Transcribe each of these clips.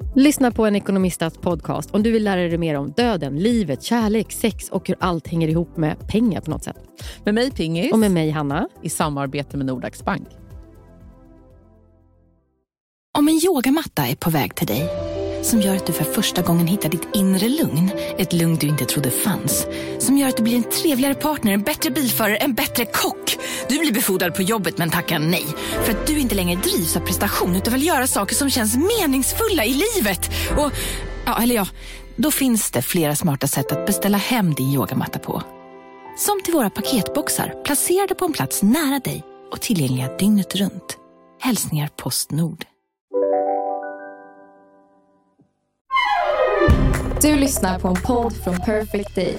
Lyssna på en ekonomistas podcast om du vill lära dig mer om döden, livet, kärlek, sex och hur allt hänger ihop med pengar på något sätt. Med mig Pingis. Och med mig Hanna. I samarbete med Nordax Bank. Om en yogamatta är på väg till dig, som gör att du för första gången hittar ditt inre lugn, ett lugn du inte trodde fanns, som gör att du blir en trevligare partner, en bättre bilförare, en bättre kock. Du blir befordrad på jobbet men tackar nej, för att du inte längre drivs av prestation utan vill göra saker som känns meningsfulla i livet. Och, då finns det flera smarta sätt att beställa hem din yogamatta på. Som till våra paketboxar, placerade på en plats nära dig och tillgängliga dygnet runt. Hälsningar Postnord. Du lyssnar på en podd från Perfect Day.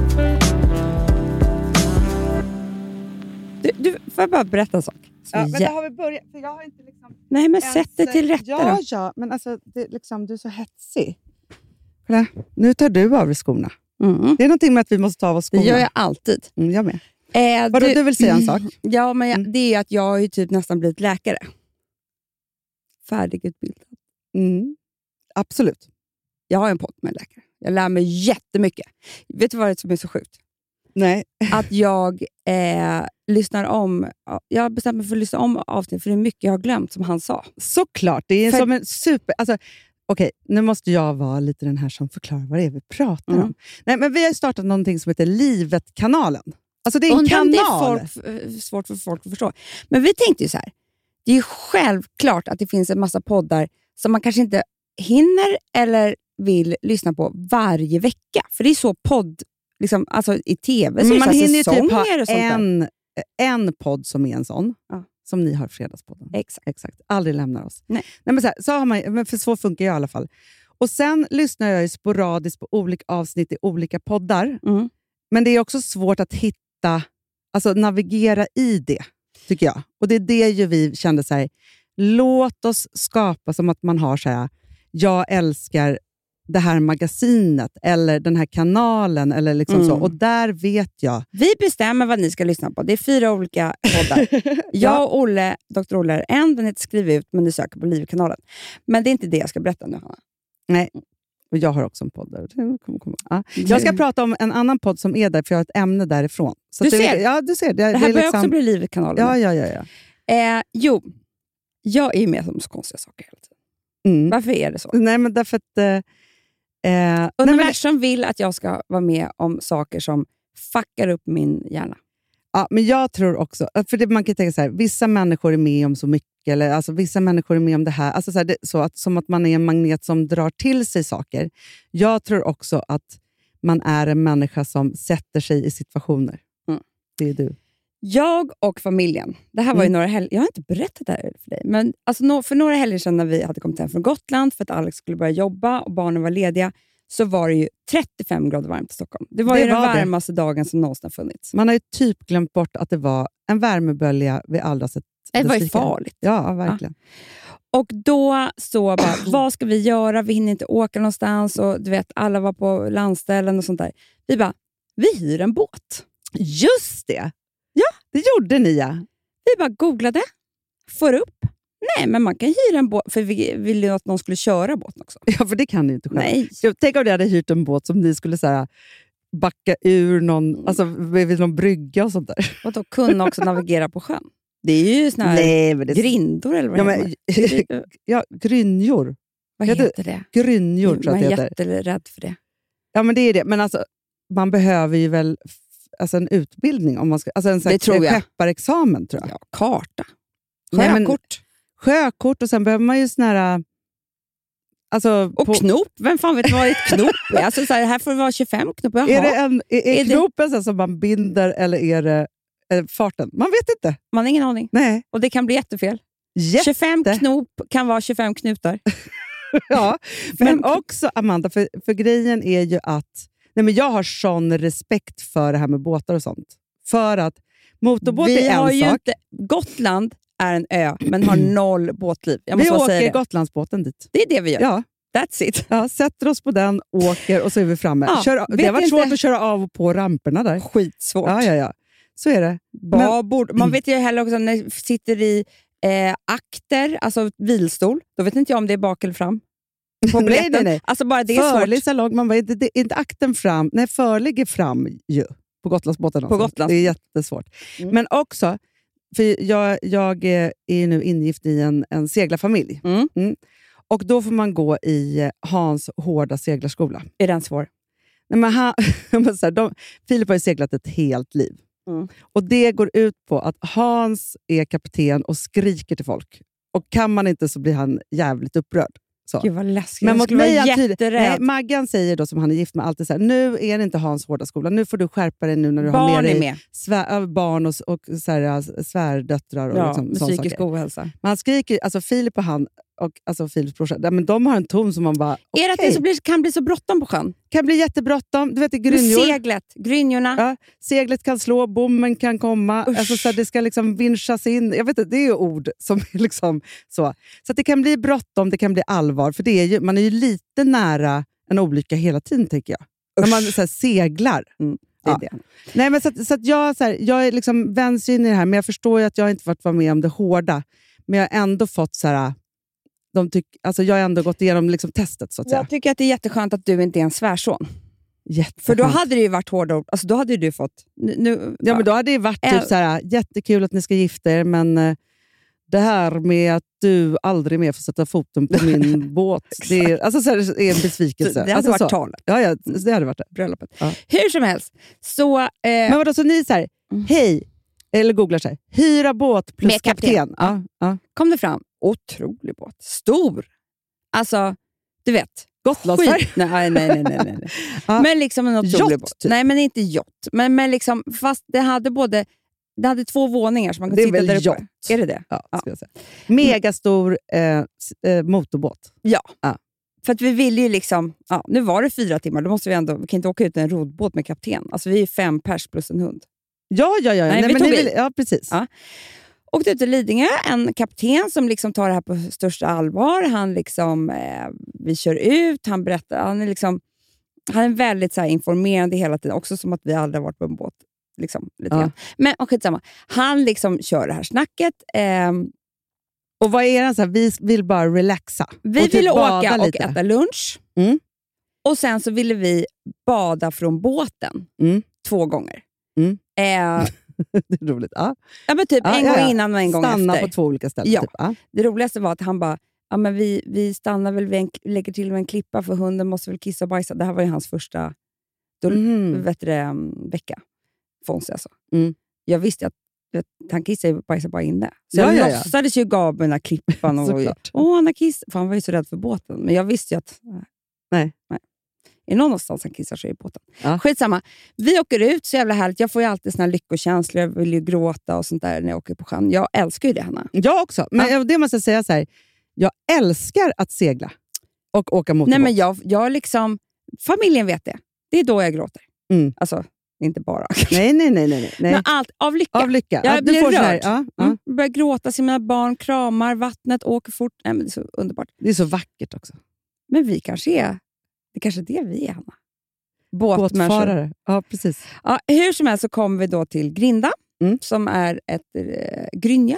Du får jag bara berätta en sak? Ja, men där har vi börjat. För jag har inte liksom nej, men sätt det till rätta då. Ja, men alltså, det, liksom, du är så hetsig. Kolla, nu tar du av dig skorna. Mm. Det är någonting med att vi måste ta av oss skorna. Det gör jag alltid. Jag med. Vadå, du vill säga en sak? Ja, men det är att jag har ju typ nästan blivit läkare. Färdigutbildad. Absolut. Jag har en pott med läkare. Jag lär mig jättemycket. Vet du vad det är som är så sjukt? Nej. Att jag lyssnar om. Jag har bestämt mig för att lyssna om avsnitt, för det är mycket jag har glömt som han sa. Såklart. Det är som en super... Alltså, okej, nu måste jag vara lite den här som förklarar vad det är vi pratar om. Nej, men vi har startat någonting som heter Livet-kanalen. Alltså det är en kanal. Det är svårt för folk att förstå. Men vi tänkte ju så här. Det är ju självklart att det finns en massa poddar som man kanske inte hinner eller vill lyssna på varje vecka. För det är så podd, liksom, alltså i tv. Så man det hinner ju typ ha och sånt en podd som är en sån. Ja. Som ni har Fredagspodden. Exakt. Aldrig lämnar oss. Nej men så har man, men för så funkar jag i alla fall. Och sen lyssnar jag ju sporadiskt på olika avsnitt i olika poddar. Men det är också svårt att hitta, alltså navigera i det, tycker jag. Och det är det ju vi kände så här, låt oss skapa som att man har så här, jag älskar det här magasinet eller den här kanalen eller liksom så. Och där vet jag. Vi bestämmer vad ni ska lyssna på. Det är 4 olika poddar. Jag och Olle, Dr. Olle är en, den heter Skriv ut, men ni söker på Livet-kanalen. Men det är inte det jag ska berätta nu, Hanna. Nej, och jag har också en podd där. Ja. Jag ska prata om en annan podd som är där, för jag har ett ämne därifrån. Så du ser? Ja, du ser. Det här börjar liksom också bli Livet-kanalen. Ja. Jo, jag är ju med om så konstiga saker hela tiden. Varför är det så? Nej, men därför att... Universum vill att jag ska vara med om saker som fuckar upp min hjärna. Ja, men jag tror också... För det, man kan tänka så här, vissa människor är med om så mycket. Eller, alltså, vissa människor är med om det här. Alltså, så här, som att man är en magnet som drar till sig saker. Jag tror också att man är en människa som sätter sig i situationer. Det är du. Jag och familjen. Det här var ju några helger. Jag har inte berättat det här för dig. Men alltså, för några helger sedan när vi hade kommit hem från Gotland för att Alex skulle börja jobba och barnen var lediga, så var det ju 35 grader varmt i Stockholm. Det var ju den varmaste dagen som någonsin har funnits. Man har ju typ glömt bort att det var en värmebölja vi aldrig har sett. Det var ju farligt. Ja, verkligen. Ja. Och då så bara, vad ska vi göra? Vi hinner inte åka någonstans. Och du vet, alla var på landställen och sånt där. Vi bara, vi hyr en båt. Just det! Ja, det gjorde ni, ja. Vi bara googlade, får upp. Nej, men man kan hyra en båt, för vi ville ju att någon skulle köra båten också. Ja, för det kan ni inte själv. Nej. Tänk om ni hade hyrt en båt som ni skulle så här, backa ur någon, alltså vid någon brygga och sånt där. Och då kunna också navigera på sjön. Det är ju såna här grindor eller vad det heter. Ja, grynjor. Vad heter det? Grynjor tror jag det heter. Man är jätterädd för det. Ja, men det är det. Men alltså, man behöver ju väl alltså en utbildning om man ska, alltså en skepparexamen tror jag. Ja, karta. Sjökort och sen behöver man ju sån här alltså och knop. Vem fan vet vad ett knop är? Alltså så här får det vara 25 knop. Jaha. Är knopen så som man binder eller är det farten? Man vet inte. Man har ingen aning. Nej. Och det kan bli jättefel. 25 knop kan vara 25 knutar. Ja, men också Amanda, för grejen är ju att men jag har sån respekt för det här med båtar och sånt. För att motorbåt är en sak. Inte, Gotland är en ö, men har 0 båtliv. Vi åker Gotlandsbåten dit. Det är det vi gör. Ja. That's it. Ja, sätter oss på den, åker och så är vi framme. Ja, det har varit svårt att köra av och på ramperna där. Skitsvårt. Ja. Så är det. Babord. Man vet ju heller också när det sitter i akter, alltså vilstol. Då vet inte jag om det är bak eller fram. på biljetten. Nej. Alltså bara det är förlig svårt. salong, man bara, inte akten fram. Nej, förligger fram ju. På Gotlandsbåten. På Gotland. Det är jättesvårt. Men också, för jag är ju nu ingift i en seglarfamilj. Och då får man gå i Hans hårda seglarskola. Är den svår? Nej, men Filip har ju seglat ett helt liv. Och det går ut på att Hans är kapten och skriker till folk. Och kan man inte så blir han jävligt upprörd. Så. Gud vad läskigt. Men jag skulle vara jätterädd. Nej, Maggan säger då, som han är gift med, alltid så här: nu är det inte Hans hårda skola. Nu får du skärpa dig nu när du har med dig barn och så här, svärdöttrar och liksom, med psykisk ohälsa. Men han skriker, alltså Filip och han och alltså Filips brorsa, men de har en ton som man bara... Är det att det kan bli så bråttom på sjön? Kan bli jättebråttom. Du vet, grynjor. Seglet, grynjorna. Ja, seglet kan slå, bommen kan komma. Alltså, så det ska liksom vinschas in. Jag vet inte, det är ju ord som är liksom så. Så att det kan bli bråttom, det kan bli allvar. För det är ju, man är ju lite nära en olycka hela tiden, tänker jag. När man så här, seglar. Det är det. Nej, men så att jag är liksom väns in i det här, men jag förstår ju att jag inte varit med om det hårda. Men jag har ändå fått så här... jag har ändå gått igenom liksom testet, så att säga. Jag tycker att det är jätteskönt att du inte är en svärson. Jätteskönt. För då hade det ju varit hårda ord. Alltså då hade du fått... Ja, men då hade det varit typ så här: jättekul att ni ska gifta er, men det här med att du aldrig mer får sätta foten på min båt, det är, alltså, så här, är en besvikelse. Det hade alltså, varit talet. Ja, det hade varit det. Bröllopet. Ja. Hur som helst. Så, men vadå, så ni så här, hej, eller googlar så här, hyra båt plus med kapten. Ja. Kom det fram. Otrolig båt. Stor. Alltså, du vet. Gotlandsfärg. Nej. Ja. Men liksom en otrolig båt. Typ. Nej, men inte yacht. Men liksom, fast det hade 2 våningar så man kunde sitta där uppe. Yacht. Är det det? Ja, ska jag säga. Megastor motorbåt. Ja. För att vi ville ju liksom... Ja, nu var det 4 timmar. Då måste vi kan inte åka ut en rodbåt med kapten. Alltså vi är 5 pers plus en hund. Ja. Nej, precis. Ja. Och ute i Lidingö, en kapten som liksom tar det här på största allvar. Han liksom, vi kör ut, han berättar, han är väldigt så här informerande hela tiden. Också som att vi aldrig har varit på en båt. Liksom, lite grann. Men skitsamma. Han liksom kör det här snacket. Och vad är det så här, vi vill bara relaxa. Vi ville åka och äta lunch. Och sen så ville vi bada från båten 2 gånger. Det är roligt. Ja, men typ en gång innan och en gång stanna efter. På 2 olika ställen. Ja. Typ. Ja. Det roligaste var att han bara, men vi stannar väl, lägger till med en klippa för hunden måste väl kissa och bajsa. Det här var ju hans första vecka. Fonse alltså. Jag visste att han kissade och bajsade bara inne. Så jag låtsades ju gav med den här klippan. Och han har kissat. För han var ju så rädd för båten. Men jag visste ju att... Nej. Är någonstans han kissar sig i båten. Ja. Skitsamma. Vi åker ut, så jävla härligt. Jag får ju alltid såna lyckokänslor. Jag vill ju gråta och sånt där när jag åker på sjön. Jag älskar ju det, Hanna. Jag också. Men det måste jag säga så här. Jag älskar att segla. Och åka motorbåt. Nej, men jag liksom... Familjen vet det. Det är då jag gråter. Alltså, inte bara. Nej. Men allt av lycka. Av lycka. Jag blir rörd. Här, börjar gråta sig, mina barn kramar, vattnet åker fort. Nej, men det är så underbart. Det är så vackert också. Men vi kanske är... Det kanske är det vi är, Hanna. Båtfarare. Ja, precis. Ja, hur som helst så kommer vi då till Grinda, som är ett Grynja.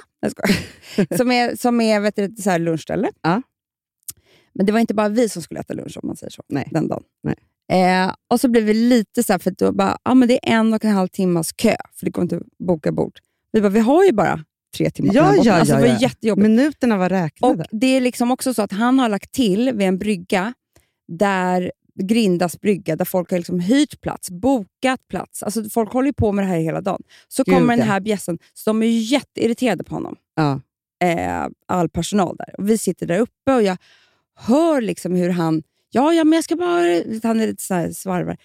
som är vet du, så här lunchställe. Ja. Men det var inte bara vi som skulle äta lunch, om man säger så. Nej. Den dagen. Nej. Och så blev vi lite så här, för då bara, men det är 1,5 timmas kö, för det går inte att boka bord. Vi har ju bara 3 timmar på den båten. Alltså, det var jättejobbigt. Minuterna var räknade. Och det är liksom också så att han har lagt till vid en brygga, där Grindas brygga, där folk har liksom hyrt plats, bokat plats. Alltså folk håller ju på med det här hela dagen. Så kommer den här bjässen, så de är ju jätteirriterade på honom. Ja. All personal där. Och vi sitter där uppe och jag hör liksom hur han... Ja, men jag ska bara... Han är lite så här svarvar.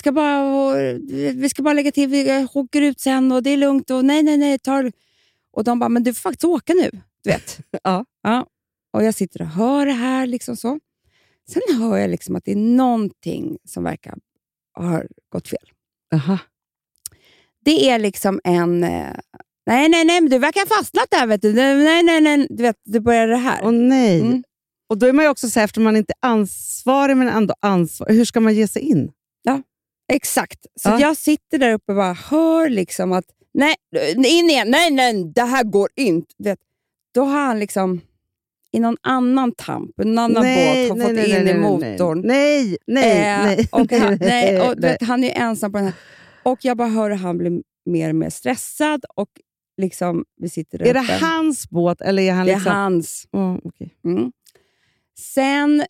Vi ska bara lägga till, vi åker ut sen och det är lugnt och nej, tar... Och de bara, men du får faktiskt åka nu, du vet. Ja. Och jag sitter och hör det här liksom så. Sen hör jag liksom att det är någonting som verkar ha gått fel. Aha. Det är liksom en... Nej, men du verkar ha fastnat där, vet du. Nej, du vet, det börjar det här. Åh nej. Och då är man ju också så här, eftersom man inte är ansvarig, men ändå ansvarig. Hur ska man ge sig in? Ja, exakt. Så jag sitter där uppe och bara hör liksom att nej, in igen. Nej, det här går inte. Vet, då har han liksom... i någon annan tamp, en annan båt har fått in i motorn. Nej. Och han är ju ensam på den här. Och jag bara hör att han blir mer och mer stressad och liksom vi sitter där. Är det hans båt eller är han det liksom... är hans. Okay. Sen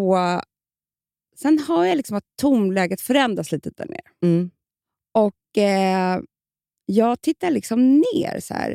har jag liksom att tonläget förändras lite där nere. Och jag tittar liksom ner så här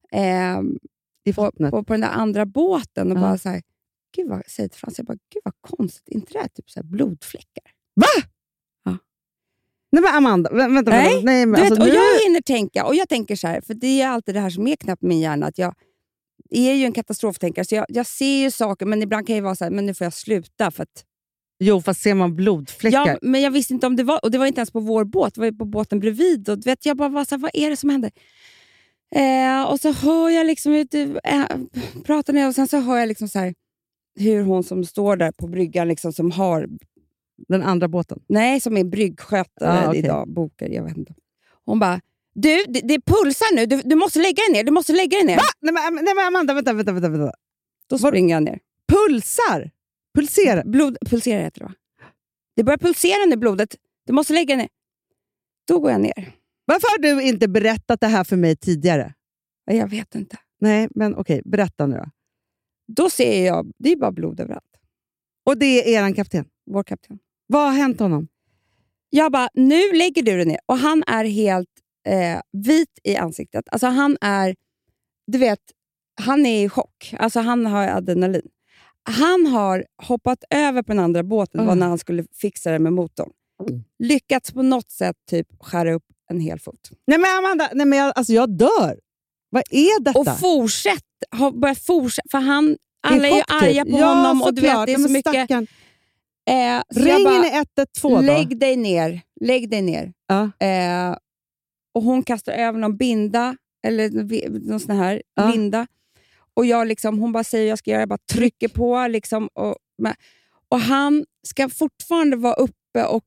på den där andra båten och bara så här, gud vad, säger till Frans, jag bara, gud vad konstigt, inte det här typ så här blodfläckar? Va? Ja. Nej men Amanda, vänta. Nej, men du vet, alltså, och jag hinner tänka, och jag tänker så här, för det är alltid det här som är knappt min hjärna, att jag är ju en katastroftänkare, så jag ser ju saker, men ibland kan jag vara så här, men nu får jag sluta för att... Jo, fast ser man blodfläckar? Ja, men jag visste inte om det var, och det var inte ens på vår båt, det var på båten bredvid, och vet, jag bara var så här, vad är det som händer? Och så hör jag liksom pratar ner, och sen så hör jag liksom så här, hur hon som står där på bryggan liksom, som har den andra båten? Nej, som är bryggskötare idag, bokar, jag vet inte. Hon bara, du, det pulsar nu, du måste lägga dig ner, du måste lägga dig ner. Va? Nej men Amanda, vänta. Då springer jag ner. Pulsar? Pulserar? Pulserar heter det, va? Det börjar pulsera nu, blodet. Du måste lägga dig ner. Då går jag ner. Varför har du inte berättat det här för mig tidigare? Jag vet inte. Nej, men okej, berätta nu då. Då ser jag, det är bara blod överallt. Och det är eran kapten? Vår kapten. Vad har hänt honom? Jag bara, nu lägger du dig ner. Och han är helt vit i ansiktet. Alltså han är, du vet, han är i chock. Alltså han har adrenalin. Han har hoppat över på den andra båten var när han skulle fixa det med motorn. Lyckats på något sätt typ skära upp en hel fot. Nej men Amanda, jag dör. Vad är detta? Och börjat fortsätta, för alla är ju arga på honom och du vet, det är så mycket. Ringen är 112 då. Lägg dig ner. Ja. Och hon kastar över någon binda eller någon sån här linda. Och jag liksom, hon bara säger jag ska göra, jag bara trycker på liksom, och han ska fortfarande vara uppe och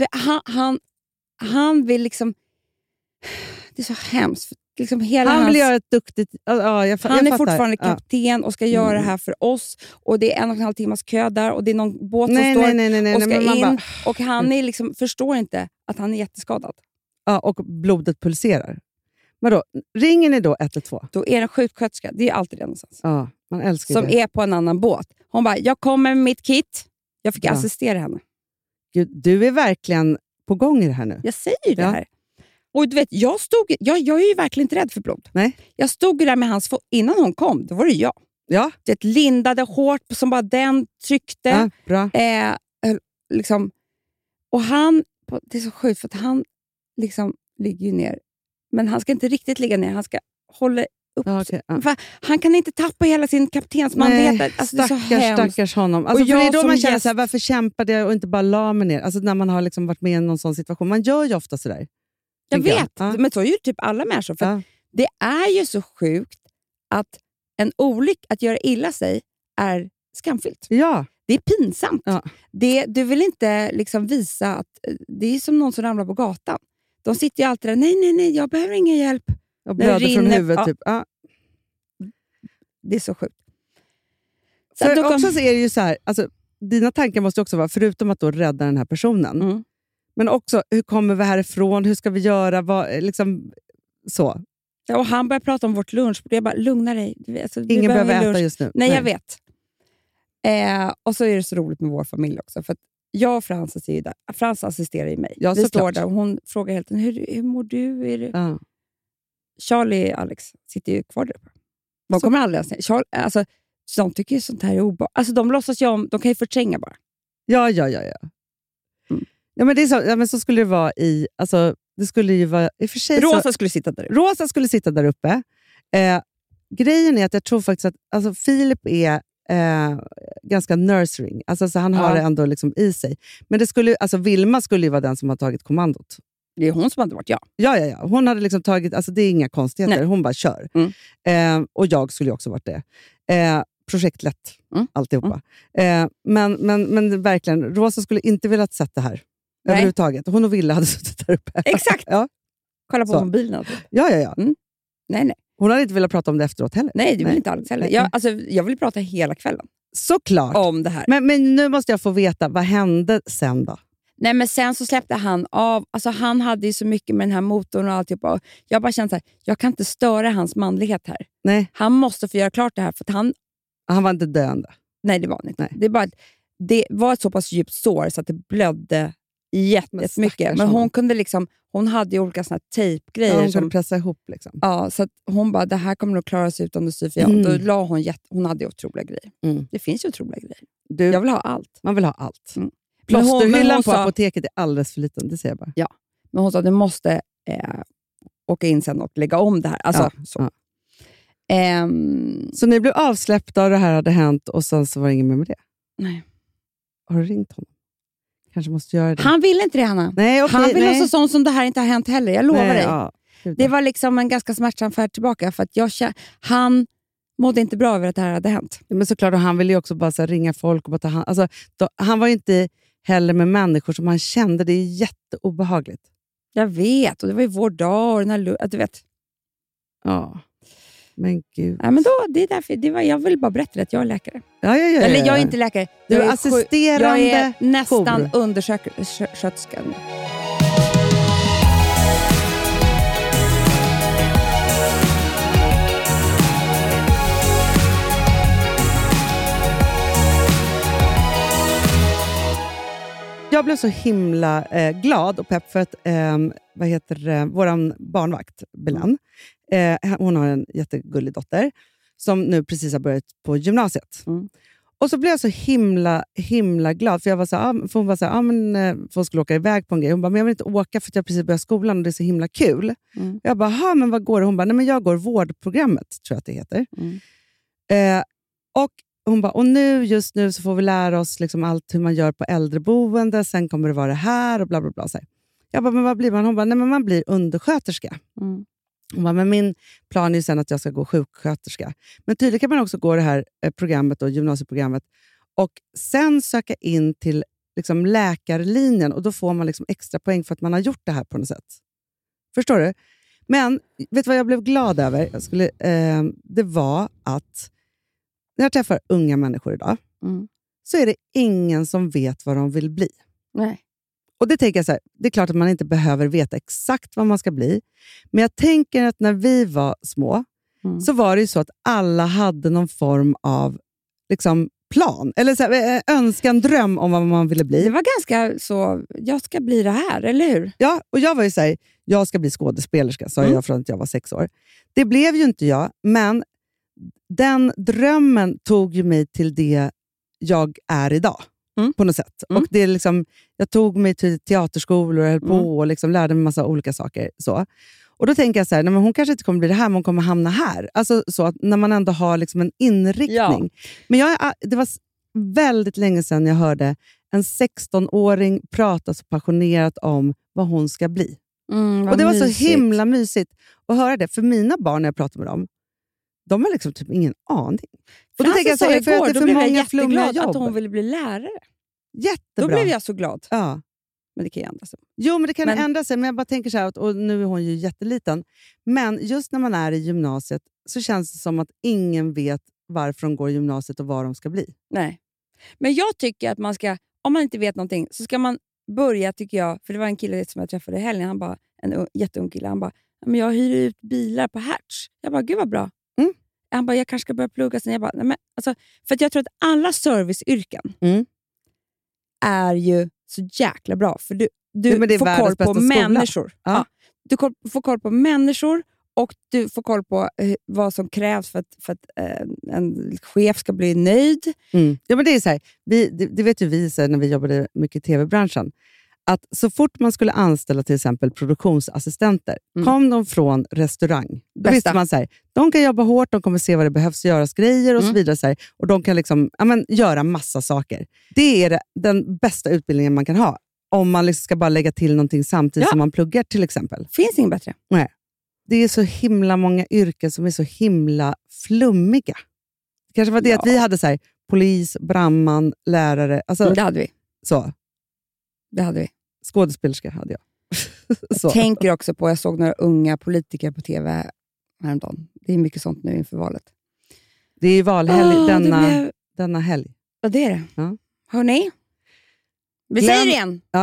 han vill liksom, det är så hemskt liksom, han vill göra ett duktigt han är fortfarande kapten och ska göra det här för oss, och det är 1,5 timmars kö där och det är någon båt som står och ska in och han är liksom, förstår inte att han är jätteskadad. Ja, och blodet pulserar. Men då, ringen är då 112. Då är det en sjuksköterska, det är alltid det någonstans. Ja, man älskar som det. Är på en annan båt. Hon bara, jag kommer med mitt kit. Jag fick assistera henne. Gud, du är verkligen på gång i det här nu. Jag säger det här. Och du vet, jag är ju verkligen inte rädd för blod. Nej. Jag stod där med hans innan hon kom, då var det jag. Ja. Det lindade hårt som bara den tryckte. Ja, bra. Liksom. Och han, det är så sjukt för att han liksom ligger ju ner. Men han ska inte riktigt ligga ner, han ska hålla upp. Han kan inte tappa hela sin kaptensmanlighet. Alltså, stackars honom. Alltså, för det är då man känner så här, varför kämpade jag och inte bara la mig ner? Alltså när man har liksom varit med i någon sån situation. Man gör ju ofta sådär. Jag vet, men så är ju typ alla människor. För det är ju så sjukt att en olycka, att göra illa sig, är skamfyllt. Ja. Det är pinsamt. Ja. Du vill inte liksom visa att det är som någon som ramlar på gatan. De sitter ju alltid där, nej, jag behöver ingen hjälp. Och blöder från huvudet. Typ. Ja. Det är så sjukt. För också så är det ju så här, alltså, dina tankar måste också vara, förutom att då rädda den här personen, men också, hur kommer vi härifrån? Hur ska vi göra? Liksom, så. Ja, och han börjar prata om vårt lunch. Jag bara, lugna dig. Alltså, ingen behöver äta just nu. Nej, jag vet. Och så är det så roligt med vår familj också. För att jag och Frans är ju där. Frans assisterar ju mig. Ja, vi står där och hon frågar helt hur mår du? Är det... Charlie och Alex sitter ju kvar där uppe. De kommer aldrig ens ner. Alltså, de tycker ju sånt här är obehagligt. Alltså, de låtsas ju om, de kan ju förtränga bara. Ja. Ja, men det är så, ja, men så skulle det vara i... Alltså, det skulle ju vara... I för sig Rosa skulle sitta där uppe. Rosa skulle sitta där uppe. Grejen är att jag tror faktiskt att alltså, Filip är ganska nurturing. Alltså, så han har det ändå liksom i sig. Men det skulle, alltså, Vilma skulle ju vara den som har tagit kommandot. Det är hon som hade varit, Ja. Hon hade liksom tagit... Alltså, det är inga konstigheter. Nej. Hon bara kör. Och jag skulle ju också varit det. Projektlätt. Alltihopa. Men verkligen, Rosa skulle inte vilja sätta det här. Nej. Överhuvudtaget. Hon och Villa hade suttit där uppe. Exakt. Ja. Kolla på mobilen. Ja. Nej. Hon hade inte velat prata om det efteråt heller. Nej, det vill inte Alex heller. Jag vill prata hela kvällen. Såklart. Om det här. Men nu måste jag få veta, vad hände sen då? Nej, men sen så släppte han av. Alltså han hade ju så mycket med den här motorn och alltihopa. Jag bara kände så här, jag kan inte störa hans manlighet här. Nej. Han måste få göra klart det här. För att han var inte döende. Nej, det var han inte. Nej. Det är bara att det var ett så pass djupt sår så att det blödde jättemycket. Men hon kunde liksom, hon hade ju olika såna tejpgrejer. Ja, hon kunde pressa ihop liksom. Ja, så att hon bara, det här kommer nog klara sig utan syfia. Då la hon hade ju otroliga grejer. Det finns ju otroliga grejer. Jag vill ha allt. Man vill ha allt. Men Plåsterhyllan på apoteket är alldeles för liten, det säger jag bara. Ja, men hon sa att du måste åka in sen och lägga om det här. Alltså, så. Ja. Så ni blev avsläppta och det här hade hänt och sen så var det ingen mer med det? Nej. Har du ringt honom? Kanske måste göra det. Han vill inte det, Hanna. Nej, okay, han vill också sånt som det här inte har hänt heller. Jag lovar dig. Ja, det var liksom en ganska smärtsam färd tillbaka. För att han mådde inte bra över att det här hade hänt. Men såklart, och han ville ju också bara så här, ringa folk och bara ta hand. Alltså, han var ju inte heller med människor som han kände. Det är jätteobehagligt. Jag vet, och det var ju vår dag och den här, du vet. Ja, men gud. Ja, men då, det är därför, jag vill bara berätta att jag är läkare. Ja. Eller jag är inte läkare. Du är assisterande. Jag är nästan undersköterska nu. Jag blev så himla glad och pepp för att våran barnvakt, Belan, hon har en jättegullig dotter som nu precis har börjat på gymnasiet. Och så blev jag så himla glad, för jag var så här, för hon var så här, för hon skulle åka iväg på en grej. Hon bara, men jag vill inte åka för att jag precis börjat skolan och det är så himla kul. Jag bara, men vad går det? Hon bara, nej men jag går vårdprogrammet, tror jag att det heter. Och hon bara, och just nu så får vi lära oss liksom allt hur man gör på äldreboende. Sen kommer det vara det här och bla bla bla. Så jag bara, men vad blir man? Hon bara, nej men man blir undersköterska. Hon bara, men min plan är ju sen att jag ska gå sjuksköterska. Men tydligen kan man också gå det här programmet och gymnasieprogrammet. Och sen söka in till liksom läkarlinjen. Och då får man liksom extra poäng för att man har gjort det här på något sätt. Förstår du? Men vet du vad jag blev glad över? Det var att när jag träffar unga människor idag så är det ingen som vet vad de vill bli. Nej. Och det tänker jag så här, det är klart att man inte behöver veta exakt vad man ska bli. Men jag tänker att när vi var små så var det ju så att alla hade någon form av liksom plan. Eller så här, önskan, dröm om vad man ville bli. Det var ganska så, jag ska bli det här, eller hur? Ja, och jag var ju så här, jag ska bli skådespelerska, sa jag från att jag var 6 år. Det blev ju inte jag, men den drömmen tog ju mig till det jag är idag. På något sätt. Och det är liksom, jag tog mig till teaterskolor och höll på och liksom lärde mig massa olika saker. Så. Och då tänker jag så här, nej, men hon kanske inte kommer bli det här, men hon kommer hamna här. Alltså så att när man ändå har liksom en inriktning. Ja. Men det var väldigt länge sedan jag hörde en 16-åring prata så passionerat om vad hon ska bli. Och det var så himla mysigt att höra det. För mina barn, när jag pratar med dem, de har liksom typ ingen aning. Och då tänker jag så här, för att det är för många flummiga jobb. Att hon ville bli lärare. Jättebra. Då blev jag så glad. Ja. Men det kan ju ändra sig. Jo, men det kan ändra sig. Men jag bara tänker så här, och nu är hon ju jätteliten. Men just när man är i gymnasiet så känns det som att ingen vet varför de går i gymnasiet och vad de ska bli. Nej. Men jag tycker att man ska, om man inte vet någonting, så ska man börja, tycker jag. För det var en kille som jag träffade i helgen. Han bara, en jätteung kille. Han bara, men jag hyr ut bilar på Hertz. Jag bara, gud vad bra. Han bara, jag kanske ska börja plugga sen. Jag bara, nej, men, alltså, för att jag tror att alla serviceyrken är ju så jäkla bra. För du får koll på människor. Ja. Du får koll på människor och du får koll på vad som krävs för att en chef ska bli nöjd. Ja, men det är så här, det vet ju vi så här, när vi jobbade mycket i tv-branschen. Att så fort man skulle anställa till exempel produktionsassistenter, kom de från restaurang. Då visste man så här, de kan jobba hårt, de kommer se vad det behövs göras grejer och så vidare. Så här, och de kan liksom, göra massa saker. Det är den bästa utbildningen man kan ha. Om man liksom ska bara lägga till någonting samtidigt som man pluggar till exempel. Finns inget bättre. Nej. Det är så himla många yrken som är så himla flummiga. Kanske var det att vi hade så här, polis, brandman, lärare. Alltså, det hade vi. Så. Det hade vi. Skådespelerska hade jag. Jag tänker också på, jag såg några unga politiker på tv häromdagen. Det är mycket sånt nu inför valet. Det är ju valhelg denna helg. Ja, det är det. Ja. Hörrni, vi säger det igen. Ja.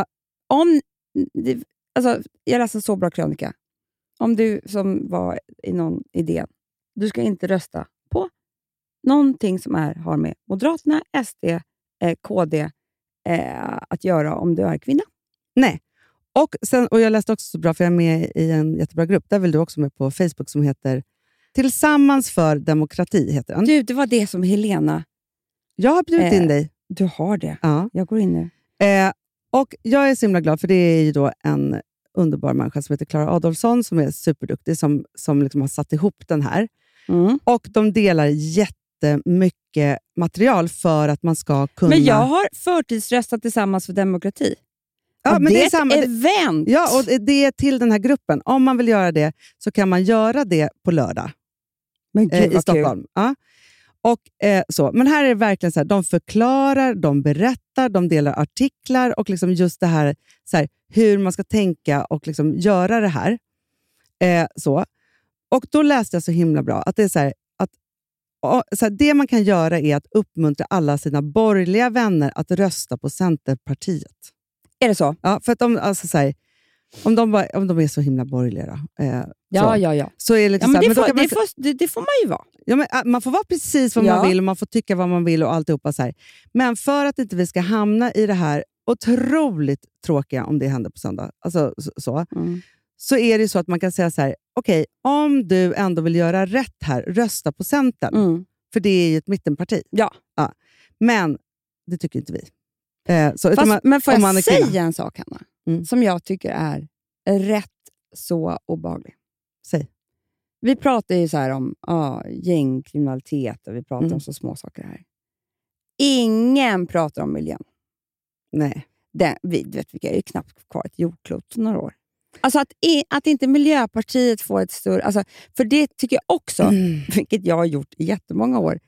Jag läste en så bra krönika. Om du som var i någon idé, du ska inte rösta på någonting som har med Moderaterna, SD, KD att göra om du är kvinna. Nej. Och jag läste också så bra, för jag är med i en jättebra grupp. Där vill du också med på Facebook som heter Tillsammans för demokrati. Heter den. Du, det var det som Helena... Jag har bjudit in dig. Du har det. Ja. Jag går in nu. Och jag är så himla glad, för det är ju då en underbar människa som heter Clara Adolfsson som är superduktig, som liksom har satt ihop den här. Mm. Och de delar jättemycket material för att man ska kunna... Men jag har förtidsröstat Tillsammans för demokrati. Ja, men det är ett event. Ja, och det är till den här gruppen. Om man vill göra det så kan man göra det på lördag. Men gud, i Stockholm. Ja. Och, så. Men här är det verkligen så här, de förklarar, de berättar, de delar artiklar och liksom just det här, så här hur man ska tänka och liksom göra det här. Så. Och då läste jag så himla bra att det är så här, det man kan göra är att uppmuntra alla sina borgerliga vänner att rösta på Centerpartiet. Är det så? Ja, för att om de är så himla borgerliga. Ja. Så är det liksom men det får man ju vara. Ja, men, man får vara precis vad man vill och man får tycka vad man vill och alltihopa så här. Men för att inte vi ska hamna i det här otroligt tråkiga, om det händer på söndag, alltså så är det så att man kan säga så här: okej, om du ändå vill göra rätt här, rösta på Centern. För det är ju ett mittenparti. Ja. Men det tycker inte vi. Men får jag säga en sak, Hanna, som jag tycker är rätt så obehaglig. Säg. Vi pratar ju så här om gängkriminalitet och vi pratar om så små saker här. Ingen pratar om miljön. Nej. Vi vet vilka är ju knappt kvar ett jordklot några år. Alltså att inte Miljöpartiet får ett större... Alltså, för det tycker jag också, vilket jag har gjort i jättemånga år,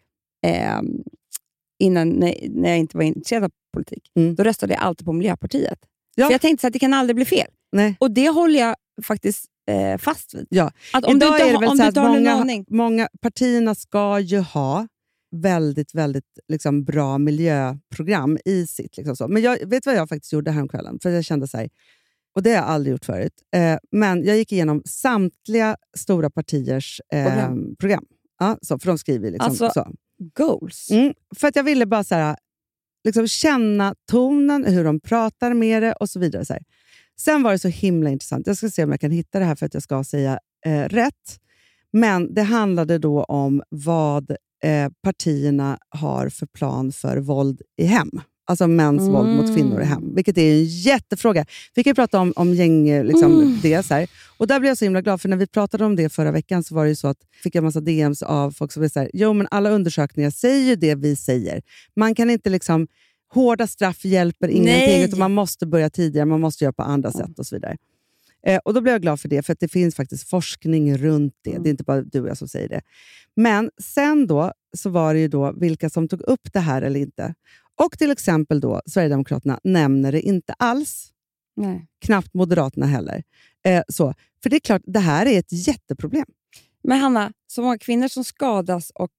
innan när jag inte var intresserad av politik. Då röstade jag alltid på Miljöpartiet. Ja. För jag tänkte att det kan aldrig bli fel. Nej. Och det håller jag faktiskt fast vid. Ja. Att om idag du inte, är det väl så att många partierna ska ju ha väldigt, väldigt liksom, bra miljöprogram i sitt. Liksom så. Men jag vet vad jag faktiskt gjorde häromkvällen. För jag kände så här, och det har jag aldrig gjort förut. Men jag gick igenom samtliga stora partiers program. Ja, så, för de skriver liksom alltså, så. Goals. För att jag ville bara så här, liksom känna tonen, hur de pratar med det och så vidare. Så här. Sen var det så himla intressant. Jag ska se om jag kan hitta det här för att jag ska säga rätt. Men det handlade då om vad partierna har för plan för våld i hem. Alltså mäns våld mot kvinnor i hem. Vilket är en jättefråga. Vi kan prata om gäng, liksom, det så här. Och där blev jag så himla glad, för när vi pratade om det förra veckan så var det ju så att fick jag en massa DMs av folk som var så här: jo, men alla undersökningar säger ju det vi säger. Man kan inte liksom, hårda straff hjälper ingenting, utan man måste börja tidigare, man måste göra på andra sätt och så vidare. Och då blev jag glad för det, för att det finns faktiskt forskning runt det. Det är inte bara du och jag som säger det. Men sen då så var det ju då vilka som tog upp det här eller inte. Och till exempel då Sverigedemokraterna nämner det inte alls. Nej. Knappt Moderaterna heller. Så. För det är klart, det här är ett jätteproblem. Men Hanna, så många kvinnor som skadas och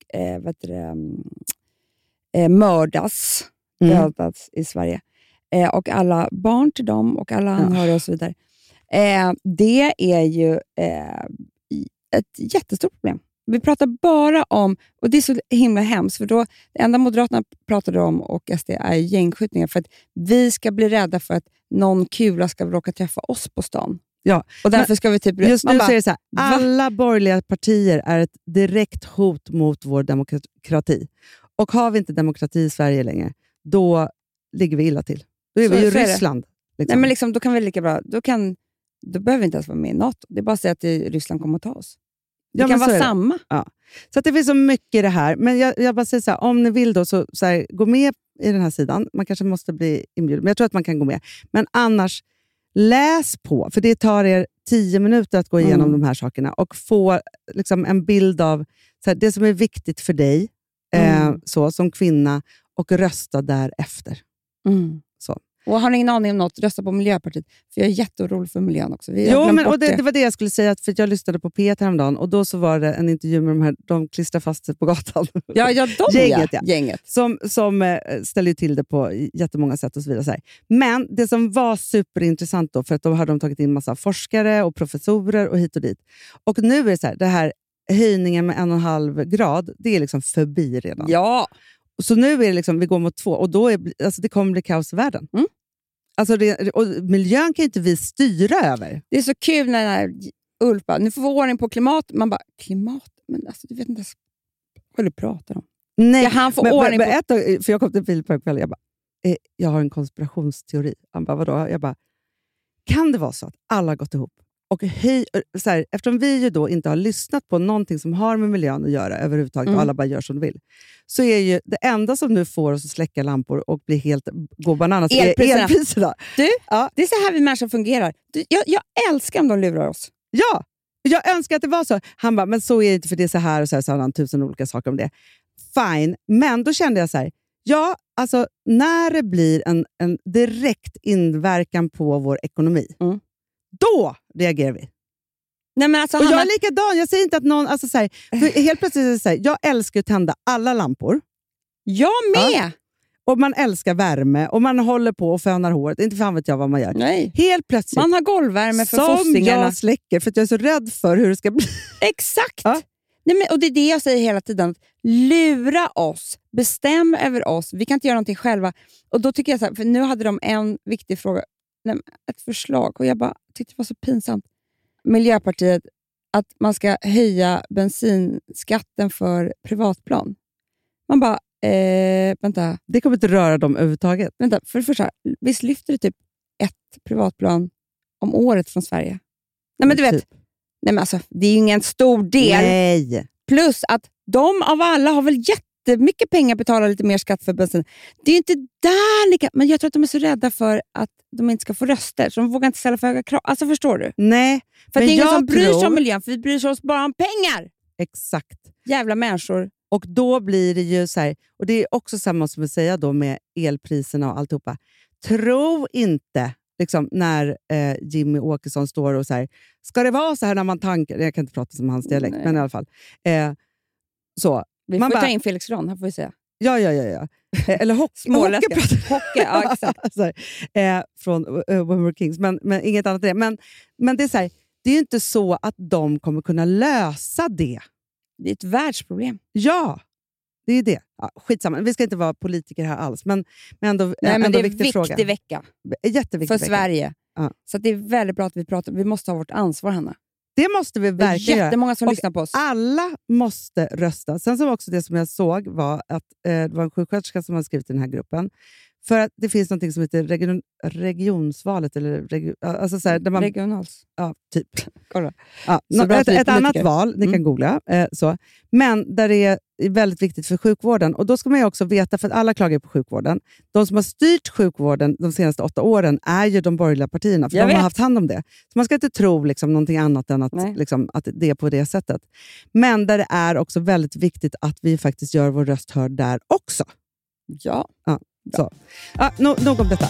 mördas, dödas i Sverige. Och alla barn till dem och alla anhöriga och så vidare. Det är ju ett jättestort problem. Vi pratar bara om, och det är så himla hemskt, för då det enda Moderaterna pratade om och SD är gängskjutningar, för att vi ska bli rädda för att någon kula ska råka träffa oss på stan. Ja, och därför ska vi typ... Just nu så är det så här, alla borgerliga partier är ett direkt hot mot vår demokrati. Och har vi inte demokrati i Sverige längre, då ligger vi illa till. Då är vi ju Ryssland. Liksom. Nej, men liksom, då kan vi lika bra... Då behöver vi inte ens vara med i NATO. Det är bara att säga att Ryssland kommer att ta oss. Det kan vara samma. Ja. Så att det finns så mycket i det här. Men jag bara säger så här, om ni vill då så här, gå med i den här sidan. Man kanske måste bli inbjuden, men jag tror att man kan gå med. Men annars, läs på. För det tar er 10 minuter att gå igenom de här sakerna och få liksom, en bild av så här, det som är viktigt för dig så, som kvinna, och rösta därefter. Så. Och har ni ingen aning om något, rösta på Miljöpartiet. För jag är jätteorolig för miljön också. Det var det jag skulle säga. För jag lyssnade på P1 häromdagen. Och då så var det en intervju med de klistrar fast sig på gatan. Gänget. Som ställer till det på jättemånga sätt och så vidare. Så här. Men det som var superintressant då, för att då hade de tagit in massa forskare och professorer och hit och dit. Och nu är det så här, det här höjningen med 1,5 grad, det är liksom förbi redan. Ja. Så nu är det liksom, vi går mot 2 och då det kommer bli kaos i världen. Alltså och miljön kan inte vi styra över. Det är så kul när Ulf bara, nu får vi ordning på klimat. Man bara, klimat? Men alltså, du vet inte ens vad du pratar om. Nej, han får ordning på... För jag kom till Filip på kvällen, jag bara, jag har en konspirationsteori. Han bara, vadå? Jag bara, kan det vara så att alla har gått ihop? Och så här, eftersom vi ju då inte har lyssnat på någonting som har med miljön att göra överhuvudtaget och alla bara gör som de vill, så är ju det enda som nu får oss att släcka lampor och bli helt gå bananas elpriserna. Du, det är så här vi människor fungerar. Jag älskar om de lurar oss. Ja, jag önskar att det var så. Han bara, men så är det inte för det är så här och så här, så har han 1000 olika saker om det. Fine, men då kände jag så här, ja, alltså när det blir en direkt inverkan på vår ekonomi, då reagerar vi. Nej, men alltså, och jag är likadan. Jag säger inte att någon... Alltså, så här, helt plötsligt är det så här, jag älskar att tända alla lampor. Jag med! Ja. Och man älskar värme. Och man håller på och fönar håret. Inte fan vet jag vad man gör. Nej. Helt plötsligt. Man har golvvärme för som fossingarna. Jag släcker för att jag är så rädd för hur det ska bli. Exakt! Ja. Nej, men, och det är det jag säger hela tiden. Lura oss. Bestäm över oss. Vi kan inte göra någonting själva. Och då tycker jag så här, för nu hade de en viktig fråga. Ett förslag och jag bara tyckte det var så pinsamt. Miljöpartiet, att man ska höja bensinskatten för privatplan. Man bara, vänta. Det kommer inte röra dem överhuvudtaget. Vänta, för det första, visst lyfter det typ ett privatplan om året från Sverige? Nej men du vet, nej, men alltså, det är ju ingen stor del. Nej. Plus att de av alla har väl jättemycket pengar betala lite mer skatt för bensin. Det är ju inte där men jag tror att de är så rädda för att de inte ska få röster, så de vågar inte ställa för höga krav. Alltså förstår du? Nej. För det är ingen som bryr sig om miljön, för vi bryr oss bara om pengar. Exakt. Jävla människor. Och då blir det ju så här, och det är också samma som att säga då med elpriserna och alltihopa. Tro inte liksom, när Jimmy Åkesson står och så här, ska det vara så här när man tankar? Jag kan inte prata som hans dialekt, men i alla fall. Så. Vi får ta in Felix Ron, här får vi säga. Ja. Eller hockey, ja, exakt. Alltså, från Women Kings, men inget annat än det. Men det är så här, det är ju inte så att de kommer kunna lösa det. Det är ett världsproblem. Ja, det är det. Ja, skitsamma, vi ska inte vara politiker här alls, men ändå. Nej, men ändå det är en viktig vecka. Jätteviktig för vecka. Sverige. Ja. Så det är väldigt bra att vi pratar. Vi måste ha vårt ansvar, Hanna. Det måste vi verkligen göra. Jättemånga som lyssnar på oss. Alla måste rösta. Sen så var också det som jag såg var att det var en sjuksköterska som hade skrivit i den här gruppen. För att det finns något som heter regionsvalet. Eller alltså så här, där man, regionals. Ja, typ. Kolla. Ja, ett annat val, ni kan googla. Så. Men där det är väldigt viktigt för sjukvården. Och då ska man ju också veta, för att alla klagar på sjukvården. De som har styrt sjukvården de senaste 8 åren är ju de borgerliga partierna. För de har haft hand om det. Så man ska inte tro liksom, någonting annat än att, liksom, att det är på det sättet. Men där det är också väldigt viktigt att vi faktiskt gör vår röst hörd där också. Ja. Så. Nog om detta.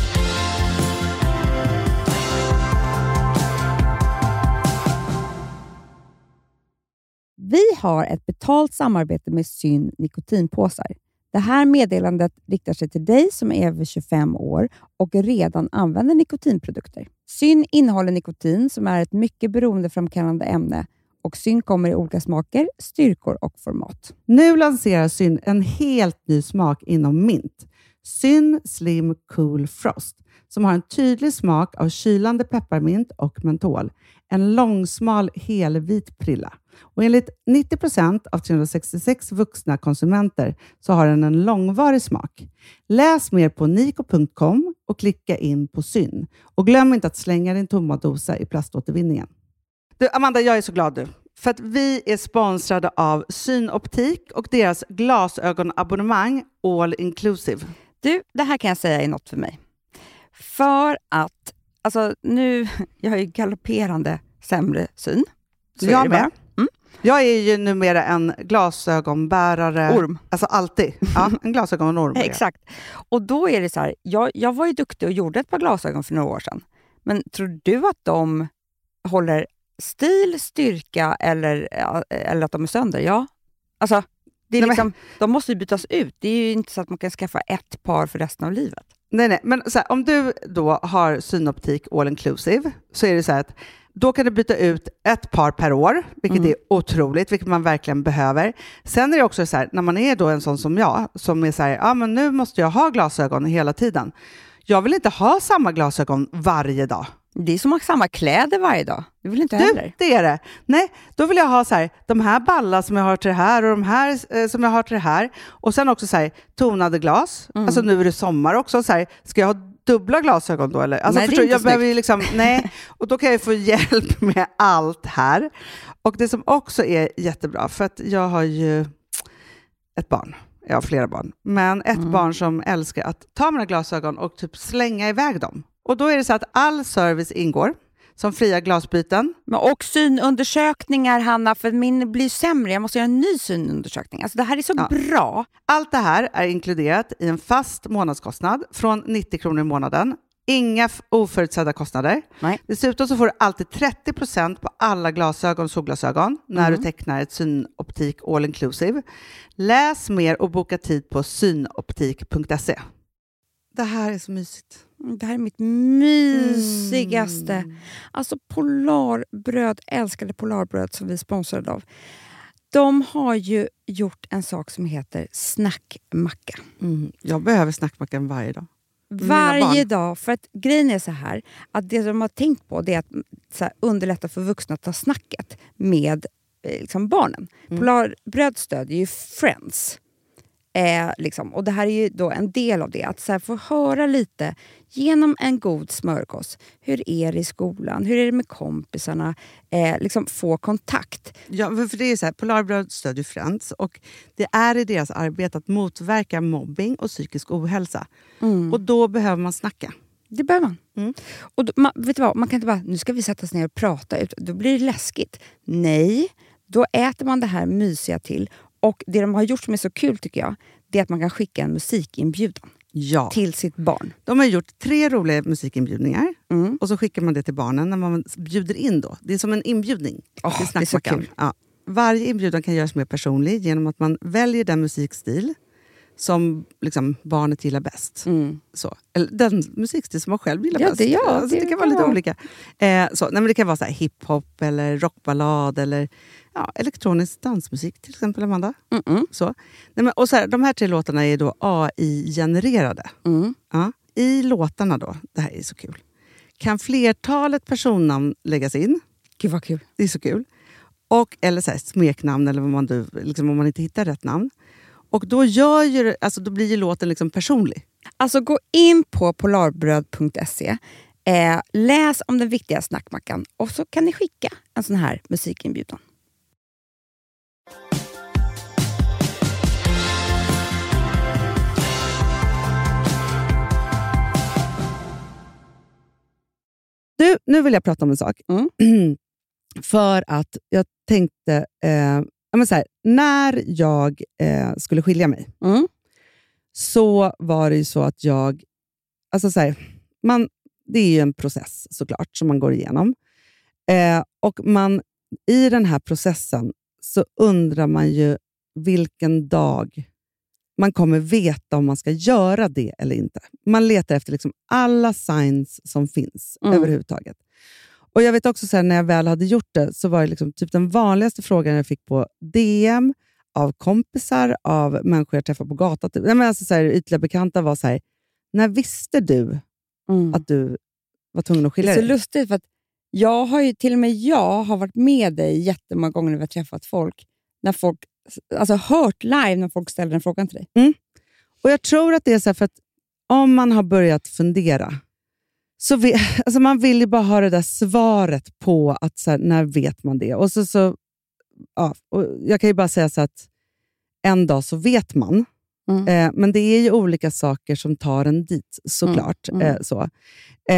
Vi har ett betalt samarbete med Syn nikotinpåsar. Det här meddelandet riktar sig till dig som är över 25 år och redan använder nikotinprodukter. Syn innehåller nikotin som är ett mycket beroendeframkallande ämne och Syn kommer i olika smaker, styrkor och format. Nu lanserar Syn en helt ny smak inom mint. Syn Slim Cool Frost som har en tydlig smak av kylande pepparmint och mentol. En långsmal helvit prilla. Och enligt 90% av 366 vuxna konsumenter så har den en långvarig smak. Läs mer på niko.com och klicka in på Syn. Och glöm inte att slänga din tomma dosa i plaståtervinningen. Du, Amanda, jag är så glad du. För att vi är sponsrade av Synoptik och deras glasögonabonnemang All Inclusive. Du, det här kan jag säga är något för mig. För att, alltså nu, jag har ju galopperande sämre syn. Så jag med. Jag är ju numera en glasögonbärare. Orm. Alltså alltid. Ja, en glasögonorm. Exakt. Och då är det så här, jag var ju duktig och gjorde ett par glasögon för några år sedan. Men tror du att de håller stil, styrka eller att de är sönder? Ja. Alltså, det är liksom, de måste ju bytas ut. Det är ju inte så att man kan skaffa ett par för resten av livet. Nej. Men så här, om du då har synoptik all inclusive så är det så här att då kan du byta ut ett par per år, vilket är otroligt, vilket man verkligen behöver. Sen är det också så här, när man är då en sån som jag, som är så här, men nu måste jag ha glasögon hela tiden. Jag vill inte ha samma glasögon varje dag. Det är som att ha samma kläder varje dag. Det vill inte heller. Det är det. Nej, då vill jag ha så här, de här ballar som jag har till det här och de här som jag har till det här. Och sen också så här, tonade glas. Alltså nu är det sommar också. Så här, ska jag ha dubbla glasögon då? Eller? Alltså, nej, jag behöver ju liksom, nej. Och då kan jag få hjälp med allt här. Och det som också är jättebra, för att jag har ju ett barn. Jag har flera barn. Men ett barn som älskar att ta mina glasögon och typ slänga iväg dem. Och då är det så att all service ingår. Som fria glasbyten. Och synundersökningar, Hanna, för min blir sämre. Jag måste göra en ny synundersökning. Alltså det här är så bra. Allt det här är inkluderat i en fast månadskostnad från 90 kronor i månaden. Inga oförutsedda kostnader. Nej. Dessutom så får du alltid 30% på alla glasögon och solglasögon när du tecknar ett synoptik all inclusive. Läs mer och boka tid på synoptik.se. Det här är så mysigt. Det här är mitt mysigaste. Alltså Polarbröd, älskade Polarbröd som vi sponsrade av. De har ju gjort en sak som heter snackmacka. Jag behöver snackmackan varje dag. Varje dag, för att grejen är så här att det de har tänkt på det är att så här, underlätta för vuxna att ta snacket med liksom barnen. Polarbröd stödjer ju Friends. Liksom. Och det här är ju då en del av det. Att så här, få höra lite genom en god smörgås. Hur är det i skolan? Hur är det med kompisarna? Liksom få kontakt. Ja, för det är så här, Polarbröd stödjer Friends. Och det är i deras arbete att motverka mobbing och psykisk ohälsa. Och då behöver man snacka. Det behöver man. Och då, vet du vad? Man kan inte bara, nu ska vi sätta oss ner och prata ut. Då blir det läskigt. Nej, då äter man det här mysiga till. Och det de har gjort som är så kul tycker jag, det är att man kan skicka en musikinbjudan till sitt barn. De har gjort 3 roliga musikinbjudningar och så skickar man det till barnen när man bjuder in då. Det är som en inbjudning till snackmackan. Det är så kul. Ja. Varje inbjudan kan göras mer personlig genom att man väljer den musikstil som liksom barnet gillar bäst. Så. Eller den musikstil som man själv gillar bäst. Det kan vara lite olika. Men det kan vara så här hiphop eller rockballad eller elektronisk dansmusik till exempel, Amanda. Så. Och så här, de här 3 låtarna är då AI-genererade. Ja. I låtarna då, det här är så kul, kan flertalet personnamn läggas in. Gud vad kul. Det är så kul. Eller så här, smeknamn eller vad man liksom, om man inte hittar rätt namn. Och då då blir ju låten liksom personlig. Alltså gå in på polarbröd.se. Läs om den viktiga snackmackan. Och så kan ni skicka en sån här musikinbjudan. Du, nu vill jag prata om en sak. För att jag tänkte... så här, när jag skulle skilja mig så var det ju så att jag... Alltså så här, det är ju en process såklart som man går igenom. Och i den här processen så undrar man ju vilken dag man kommer veta om man ska göra det eller inte. Man letar efter liksom alla signs som finns överhuvudtaget. Och jag vet också så här, när jag väl hade gjort det så var det liksom typ den vanligaste frågan jag fick på DM av kompisar, av människor jag träffade på gatan. Typ. Alltså så här, ytliga bekanta var så här, när visste du att du var tvungen att skilja dig? Det är så lustigt för att jag har varit med dig jättemånga gånger när vi har träffat folk. När folk, alltså hört live när folk ställer en frågan till dig. Och jag tror att det är så här för att om man har börjat fundera så alltså man vill ju bara ha det där svaret på att så här, när vet man det? Och och jag kan ju bara säga så att en dag så vet man. Men det är ju olika saker som tar en dit, såklart.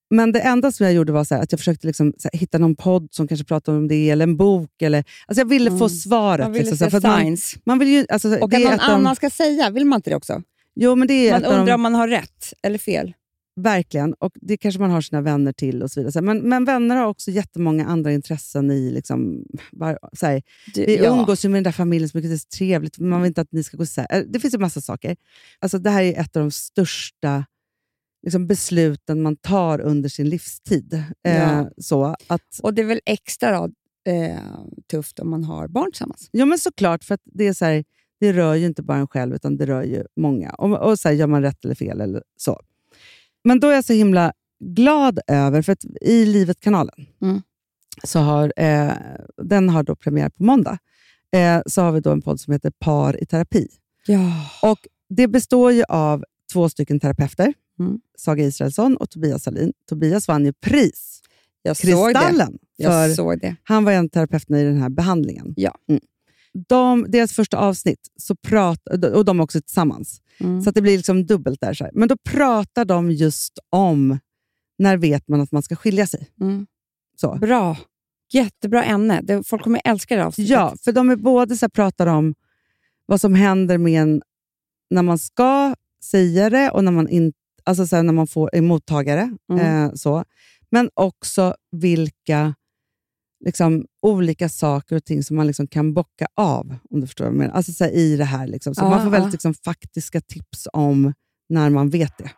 Men det enda som jag gjorde var så här, att jag försökte liksom, så här, hitta någon podd som kanske pratar om det, eller en bok. Eller, alltså jag ville få svaret. Man ville liksom, se signs. Man vill ju, alltså, och det att är någon annan ska säga, vill man inte det också? Jo, men det är man undrar om man har rätt eller fel. Verkligen, och det kanske man har sina vänner till och så vidare. Men vänner har också jättemånga andra intressen i liksom, så här, vi umgås ju med den där familjen så mycket, det är så trevligt, man vill inte att ni ska gå så här. Det finns ju massa saker. Alltså det här är ett av de största liksom, besluten man tar under sin livstid. Så att, och det är väl extra tufft om man har barn tillsammans. Ja, men såklart, för att det är så här, det rör ju inte bara en själv utan det rör ju många. Och så här, gör man rätt eller fel eller så. Men då är jag så himla glad över, för att i Livet-kanalen så har den har då premiär på måndag. Så har vi då en podd som heter Par i terapi. Ja. Och det består ju av 2 stycken terapeuter. Saga Israelsson och Tobias Salin. Tobias vann ju pris. Jag Kristallen. såg det. Han var en terapeut i den här behandlingen. Ja. Deras första avsnitt, så och de också tillsammans. Så att det blir liksom dubbelt där. Så här. Men då pratar de just om när vet man att man ska skilja sig. Så. Bra. Jättebra ämne. Folk kommer älska det avsnittet. Ja, för de är både så här, pratar om vad som händer med när man ska säga det och när man inte, alltså så här, när man får en mottagare. Så. Men också vilka liksom, olika saker och ting som man liksom kan bocka av, om du förstår vad jag menar. Alltså så här, i det här. Liksom. Så man får väldigt liksom, faktiska tips om när man vet det.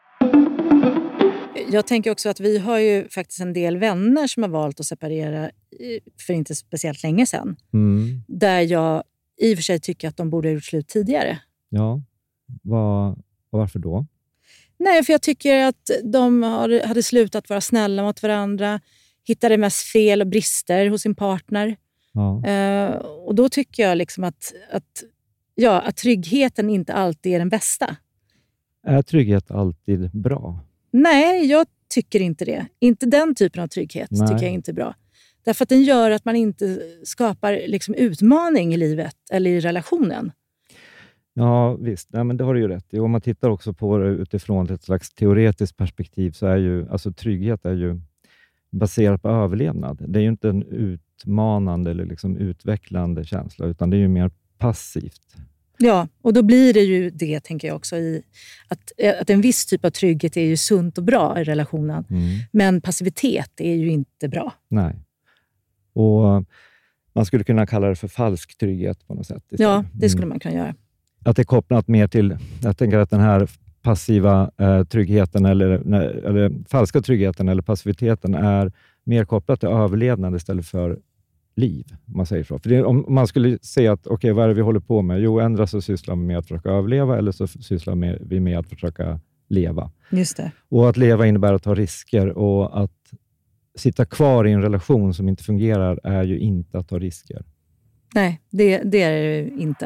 Jag tänker också att vi har ju faktiskt en del vänner som har valt att separera för inte speciellt länge sedan. Där jag i och för sig tycker att de borde ha gjort slut tidigare. Ja, varför då? Nej, för jag tycker att de hade slutat vara snälla mot varandra. Hittade mest fel och brister hos sin partner. Ja. Och då tycker jag liksom att tryggheten inte alltid är den bästa. Är trygghet alltid bra? Nej, jag tycker inte det. Inte den typen av trygghet tycker jag inte är bra. Därför att den gör att man inte skapar liksom utmaning i livet eller i relationen. Ja, visst. Nej, men det har du ju rätt i. Om man tittar också på det utifrån ett slags teoretiskt perspektiv så är ju, alltså trygghet är ju baserat på överlevnad. Det är ju inte en utmanande eller liksom utvecklande känsla, utan det är ju mer passivt. Ja, och då blir det ju det, tänker jag också, i att en viss typ av trygghet är ju sunt och bra i relationen. Men passivitet är ju inte bra. Nej. Och man skulle kunna kalla det för falsk trygghet på något sätt. Ja, det skulle man kunna göra. Att det är kopplat mer till, jag tänker att den här passiva tryggheten eller falska tryggheten eller passiviteten är mer kopplat till överlevnad istället för liv, om man säger så. För det, om man skulle säga att okej, vad är det vi håller på med? Jo, ändra så sysslar vi med att försöka överleva eller så sysslar vi med att försöka leva. Just det. Och att leva innebär att ta risker, och att sitta kvar i en relation som inte fungerar är ju inte att ta risker. Nej, det är det inte.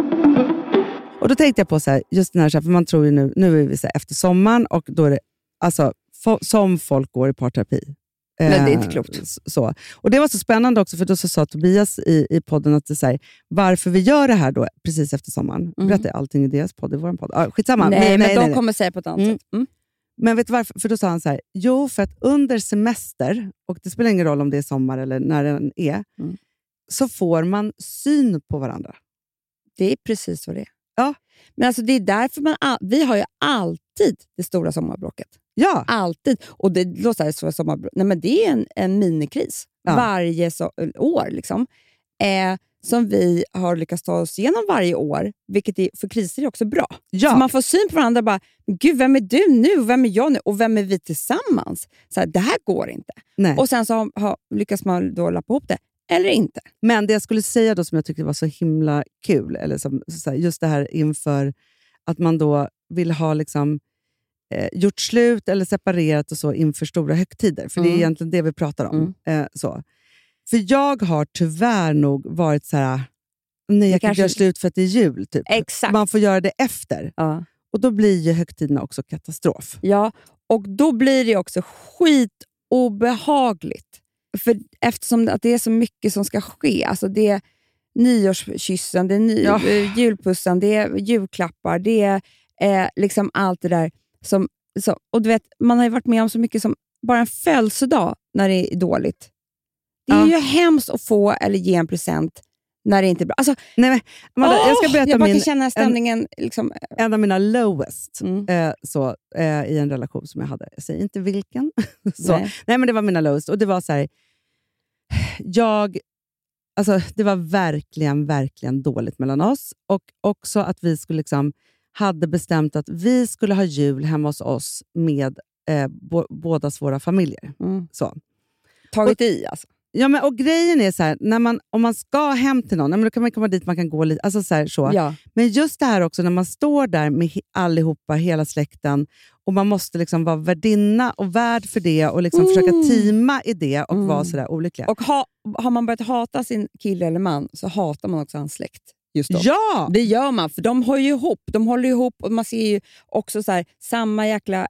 Och då tänkte jag på så här, just den här, för man tror ju nu är vi så här, efter sommaren och då är det alltså som folk går i parterapi. Men det är inte klokt. Så. Och det var så spännande också, för då så sa Tobias i podden att det så här, varför vi gör det här då precis efter sommaren. Berätta allting i deras podd, i vår podd. Skitsamma. Nej, men de kommer säga på ett annat sätt. Men vet du varför? För då sa han så här, jo, för att under semester, och det spelar ingen roll om det är sommar eller när den är, så får man syn på varandra. Det är precis så det är. Ja. Men alltså det är därför vi har ju alltid det stora sommarbråket. Ja. Alltid. Och det låter så sommarbråk. Nej, men det är en minikris. Ja. Varje år liksom. Som vi har lyckats ta oss igenom varje år. Vilket för kriser är också bra. Ja. Så man får syn på varandra och bara, gud, vem är du nu? Vem är jag nu? Och vem är vi tillsammans? Så här, det här går inte. Nej. Och sen så lyckas man då lappa ihop det. Eller inte. Men det jag skulle säga då, som jag tyckte var så himla kul, eller just det här inför att man då vill ha liksom, gjort slut eller separerat och så inför stora högtider. För det är egentligen det vi pratar om. Så. För jag har tyvärr nog varit så här, nej, jag kan göra slut för att det är jul. Typ. Exakt. Man får göra det efter. Ja. Och då blir ju högtiderna också katastrof. Ja, och då blir det också skitobehagligt. För eftersom att det är så mycket som ska ske. Alltså det är nyårskyssen, det är julpussen, det är julklappar, det är liksom allt det där. Och du vet, man har ju varit med om så mycket som bara en födelsedag när det är dåligt. Det är ju hemskt att få eller ge en present när det inte är bra. Alltså, nej, men, Amanda, jag ska berätta jag bara kan känna stämningen. En av mina lowest i en relation som jag hade. Jag säger inte vilken. Nej, men det var mina lowest. Och det var så här... det var verkligen, verkligen dåligt mellan oss. Och också att vi skulle hade bestämt att vi skulle ha jul hemma hos oss med bådas våra familjer. Så. Tagit i alltså. Ja, men och grejen är så här, om man ska hem till någon, då kan man komma dit, man kan gå lite, alltså så. Ja. Men just det här också när man står där med allihopa, hela släkten, och man måste vara värdinna och värd för det och försöka teama i det och vara så där olyckliga. Och har man börjat hata sin kille eller man så hatar man också hans släkt. Just då. Ja! Det gör man, för de håller ihop och man ser ju också så här, samma jäkla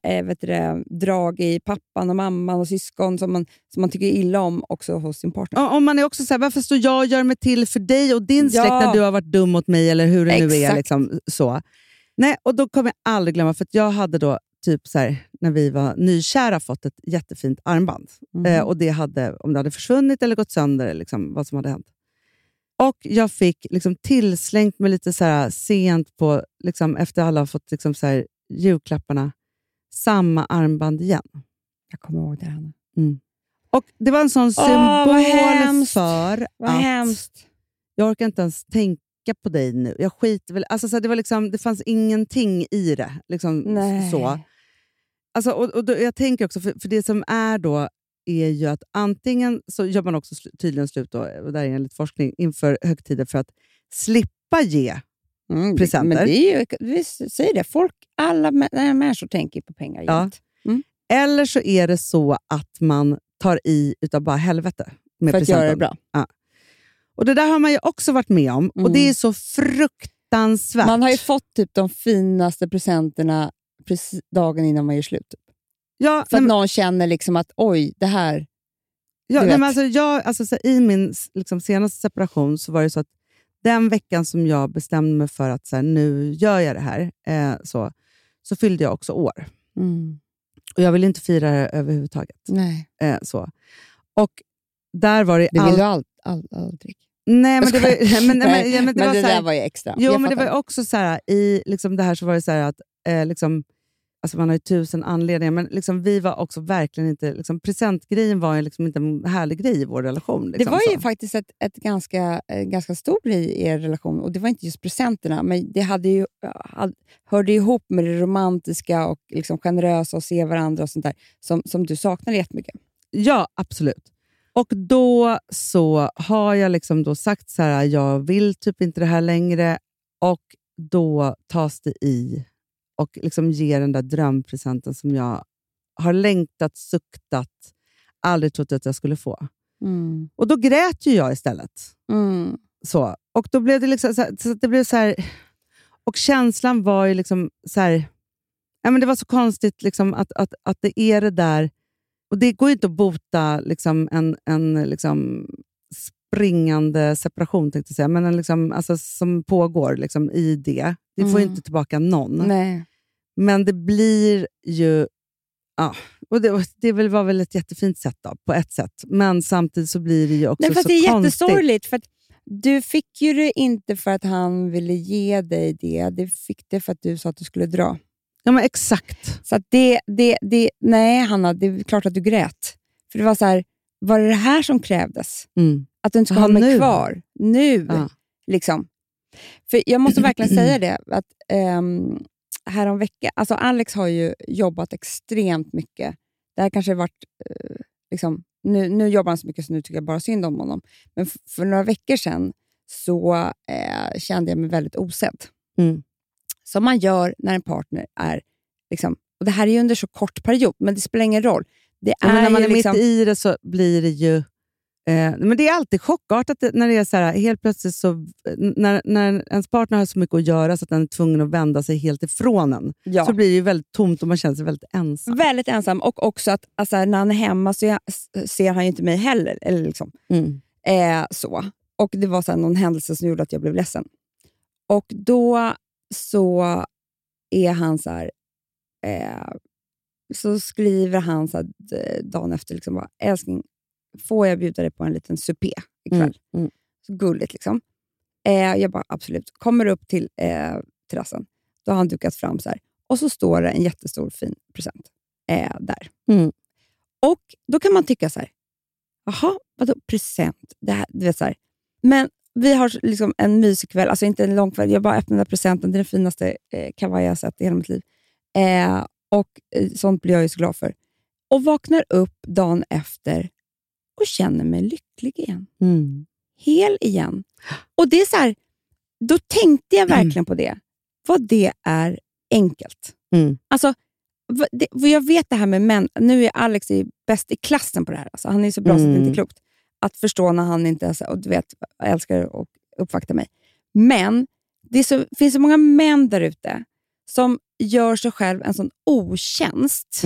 drag i pappan och mamman och syskon som man tycker illa om också hos sin partner. Om man är också så här, varför står jag och gör mig till för dig och din släkt när du har varit dum mot mig eller hur det nu är så. Nej, och då kommer jag aldrig glömma, för att jag hade då typ så här, när vi var nykära fått ett jättefint armband. Och det hade, om det hade försvunnit eller gått sönder eller vad som hade hänt. Och jag fick tillslängt med lite så här sent på, efter alla har fått så här julklapparna, samma armband igen. Jag kommer ihåg det, Hanna. Och det var en sån symbol för vad att hemskt. Jag orkar inte ens tänka på dig nu. Jag skiter väl. Alltså, så det var det fanns ingenting i det. Nej. Så. Alltså, och då, jag tänker också, för det som är då är ju att antingen så gör man också tydligen slut då, och där är enligt forskning inför högtider för att slippa ge presenter. Men det är ju, vi säger det, alla människor tänker på pengar. Ja. Eller så är det så att man tar i utav bara helvete med för att presenten. göra det bra. Ja. Och det där har man ju också varit med om. Och det är så fruktansvärt. Man har ju fått typ de finaste presenterna precis dagen innan man gör slut. Ja, för att någon känner att oj, det här... Ja, men alltså, i min senaste separation så var det så att den veckan som jag bestämde mig för att nu gör jag det här, så fyllde jag också år. Och jag ville inte fira det överhuvudtaget. Nej. Så. Och där var det... Det vill du aldrig. Nej, men det var men det var det så här, där var ju extra. Jo, men det var också så här, i det här så var det så här att alltså man har ju 1000 anledningar, men vi var också verkligen inte... presentgrejen var ju inte en härlig grej i vår relation. Det var ju faktiskt ett ganska stor grej i er relation. Och det var inte just presenterna, men det hörde ihop med det romantiska och generösa och se varandra och sånt där som du saknade jättemycket. Ja, absolut. Och då så har jag då sagt så här, jag vill typ inte det här längre, och då tas det i och ger den där drömpresenten som jag har längtat, suktat, aldrig trott att jag skulle få. Och då grät ju jag istället. Så. Och då blev det så det blev så här, och känslan var ju så här, ja, men det var så konstigt att det är det där, och det går ju inte att bota en springande separation, tänkte jag säga, men alltså, som pågår i det. Det får ju inte tillbaka någon. Nej. Men det blir ju... Ja, och det var väl ett jättefint sätt då, på ett sätt. Men samtidigt så blir det ju också så konstigt. Det är jättesorgligt, för att du fick ju det inte för att han ville ge dig det. Det fick det för att du sa att du skulle dra. Ja, men exakt. Så att nej, Hanna, det är klart att du grät. För det var så här, var det här som krävdes? Att du inte ska ha mig kvar. Nu. Ja. För jag måste verkligen säga det, att häromveckan, alltså Alex har ju jobbat extremt mycket. Det här kanske har varit, nu jobbar han så mycket så nu tycker jag bara synd om honom. Men för några veckor sedan så kände jag mig väldigt osedd. Som man gör när en partner är, och det här är ju under så kort period, men det spelar ingen roll. När man är mitt i det så blir det ju... men det är alltid chockartat när det är så här, helt plötsligt så... När ens partner har så mycket att göra så att den är tvungen att vända sig helt ifrån en. Ja. Så blir det ju väldigt tomt och man känner sig väldigt ensam. Väldigt ensam, och också att alltså, när han är hemma så ser han ju inte mig heller. Eller så. Och det var så här, någon händelse som gjorde att jag blev ledsen. Och då så är han så här... så skriver han så att, dagen efter liksom bara, älskling, får jag bjuda dig på en liten supé ikväll? Så gulligt liksom. Jag bara, absolut. Kommer upp till terrassen. Då har han dukat fram så här. Och så står det en jättestor fin present där. Och då kan man tycka så här, jaha, vadå present? Det här, du vet så här. Men vi har liksom en mysig kväll, alltså inte en lång kväll. Jag bara öppnade presenten, det är den finaste kavaj jag har sett i hela mitt liv. Och sånt blir jag ju så glad för. Och vaknar upp dagen efter och känner mig lycklig igen. Hel igen. Och det är så här, då tänkte jag verkligen på det. Vad det är enkelt. Alltså, jag vet det här med män. Nu är Alex bäst i klassen på det här. Alltså, han är så bra så det är inte klokt. Att förstå när han inte och du vet, älskar att uppvakta mig. Men det finns så många män där ute som gör sig själv en sån otjänst.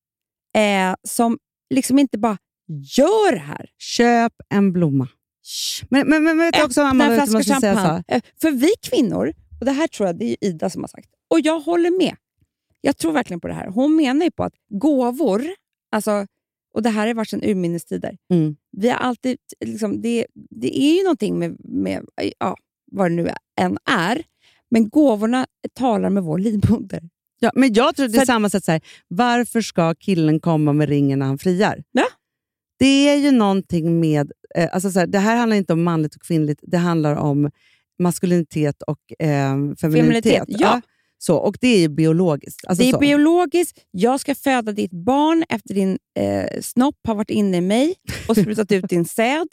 Som liksom inte bara gör det här. Köp en blomma. Men vet du också, Amanda, flaska champagne. För vi kvinnor, och det här tror jag det är Ida som har sagt, och jag håller med. Jag tror verkligen på det här. Hon menar ju på att gåvor, alltså, och det här har varit sedan urminnestider. Vi har alltid, liksom, det är ju någonting med vad det nu än är, men gåvorna talar med vår livmoder. Ja, men jag tror det är samma sätt så här, varför ska killen komma med ringen när han friar? Ja. Det är ju någonting med, alltså så här, det här handlar inte om manligt och kvinnligt, det handlar om maskulinitet och femininitet. Ja. Så, och det är ju biologiskt. Alltså det är så. Biologiskt. Jag ska föda ditt barn efter din snopp har varit inne i mig och sprutat ut din säd.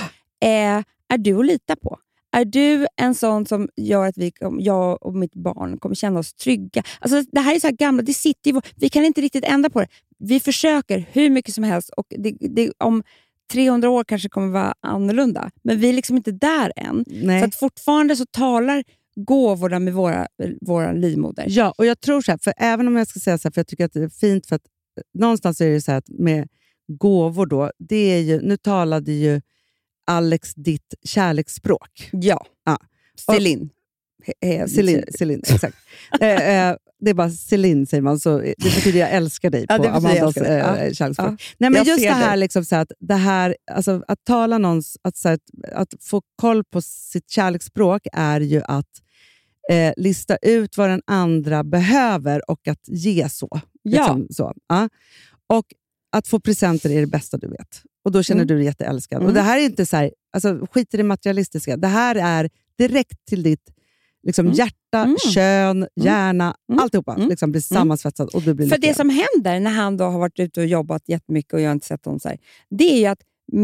Är du att lita på? Är du en sån som gör att jag och mitt barn kommer känna oss trygga? Alltså, det här är så här gamla, det sitter vi kan inte riktigt ändra på det. Vi försöker hur mycket som helst och det om 300 år kanske kommer vara annorlunda. Men vi är liksom inte där än. Nej. Så att fortfarande så talar gåvorna med våra livmoder. Ja, och jag tror så här, för även om jag ska säga så här, för jag tycker att det är fint, för att någonstans är det så här att med gåvor då, det är ju, nu talade ju Alex ditt kärleksspråk. Ja. Céline. Celine, exakt. Det är bara Celine säger man, så det betyder jag älskar dig på Amandas kärleksspråk. Nej, men just det här, liksom, så att det här, alltså, att tala någons, att få koll på sitt kärleksspråk är ju att lista ut vad den andra behöver och att ge så. Liksom, så. Och att få presenter är det bästa du vet. Och då känner du dig jätteälskad. Och det här är inte så här, alltså, skit i det materialistiska. Det här är direkt till ditt liksom, hjärta, kön, hjärna, alltihopa liksom, blir sammansvetsat och du blir för lycklig. det som händer när han då har varit ute och jobbat jättemycket och jag har inte sett honom så här, det är ju att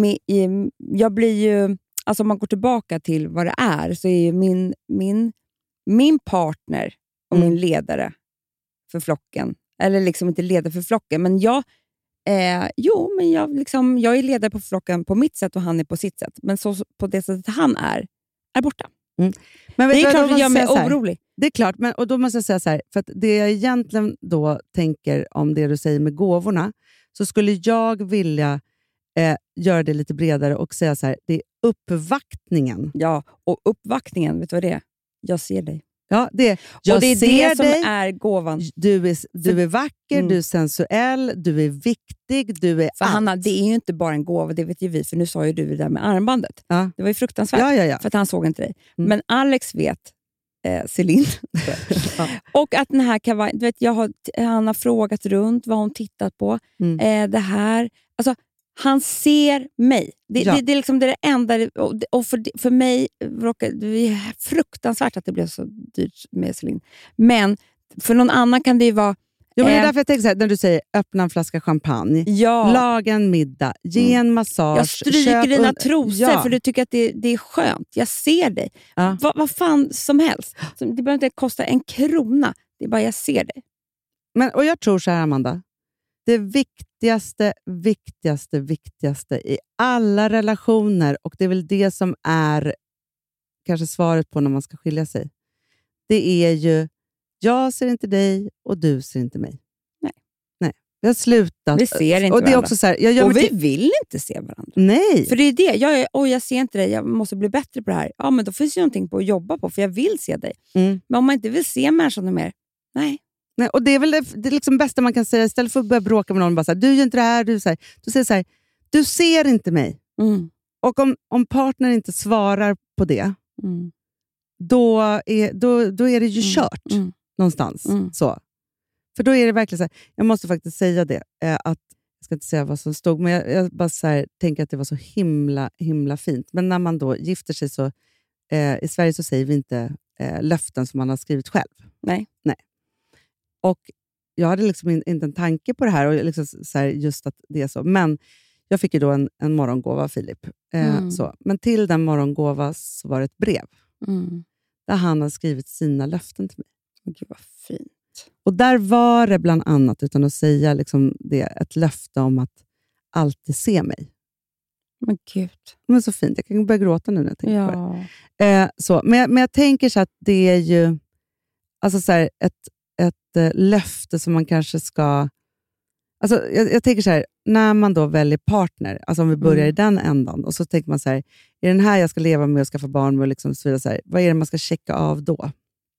jag blir ju, alltså om man går tillbaka till vad det är, så är ju min partner och min ledare för flocken, eller liksom inte ledare för flocken, men jag är ledare på flocken på mitt sätt och han är på sitt sätt. Men så på det sättet han är borta. Men det är klart att jag är orolig. Det är klart, men och då måste jag säga så här, för att det jag egentligen då tänker om det du säger med gåvorna, så skulle jag vilja göra det lite bredare och säga så här, det är uppvaktningen. Ja, och uppvaktningen, vet du vad det är? Jag ser dig. Ja, det är det som är gåvan. Du är vacker, du är sensuell, du är viktig, du är för allt. Hanna, det är ju inte bara en gåva, det vet ju vi, för nu sa ju du det där med armbandet. Ja. Det var ju fruktansvärt, för att han såg inte dig. Men Alex vet, Céline. Och att den här kavajen, du vet, han har frågat runt vad hon tittat på. Det här, alltså han ser mig. Det är liksom det enda. Och för mig det är fruktansvärt att det blev så dyrt med Céline. Men för någon annan kan det ju vara... Ja, men det är därför jag tänker så här, när du säger öppna en flaska champagne, laga en middag, ge en massage. Jag stryker dina trosor för du tycker att det är skönt. Jag ser dig. Vad fan som helst. Det behöver inte kosta en krona. Det är bara jag ser dig. Och jag tror så här, Amanda. Det viktigaste i alla relationer, och det är väl det som är kanske svaret på när man ska skilja sig. Det är ju, jag ser inte dig och du ser inte mig. Nej. Vi har slutat. Vi ser inte och det är varandra. också så här, och vi vill inte se varandra. Nej. För det är det. Jag ser inte dig, jag måste bli bättre på det här. Ja, men då finns ju någonting på att jobba på, för jag vill se dig. Men om man inte vill se människan mer, nej. Nej, och det är väl det liksom bästa man kan säga. Istället för att börja bråka med någon. Bara så här, du gör inte det här. Du säger så här, du ser inte mig. Och om partnern inte svarar på det, då är det ju kört någonstans. Så. För då är det verkligen så här, jag måste faktiskt säga det, att jag ska inte säga vad som stod, men jag bara så här, tänker att det var så himla fint. Men när man då gifter sig så, i Sverige så säger vi inte löften som man har skrivit själv. Nej. Och jag hade liksom inte en tanke på det här, och liksom så här, just att det är så. Men jag fick ju då en morgongåva av Filip. Så. Men till den morgongåva så var det ett brev. Där han har skrivit sina löften till mig. Gud vad fint. Och där var det bland annat, utan att säga liksom det, ett löfte om att alltid se mig. Men gud. Men så fint. Jag kan börja gråta nu när jag tänker på det. Så. Men jag tänker så att det är ju alltså så här, ett löfte som man kanske ska... Alltså jag tänker så här, när man då väljer partner, alltså om vi börjar i den ändan, och så tänker man så här, är den här jag ska leva med och skaffa barn med och liksom så vidare, så här, vad är det man ska checka av då?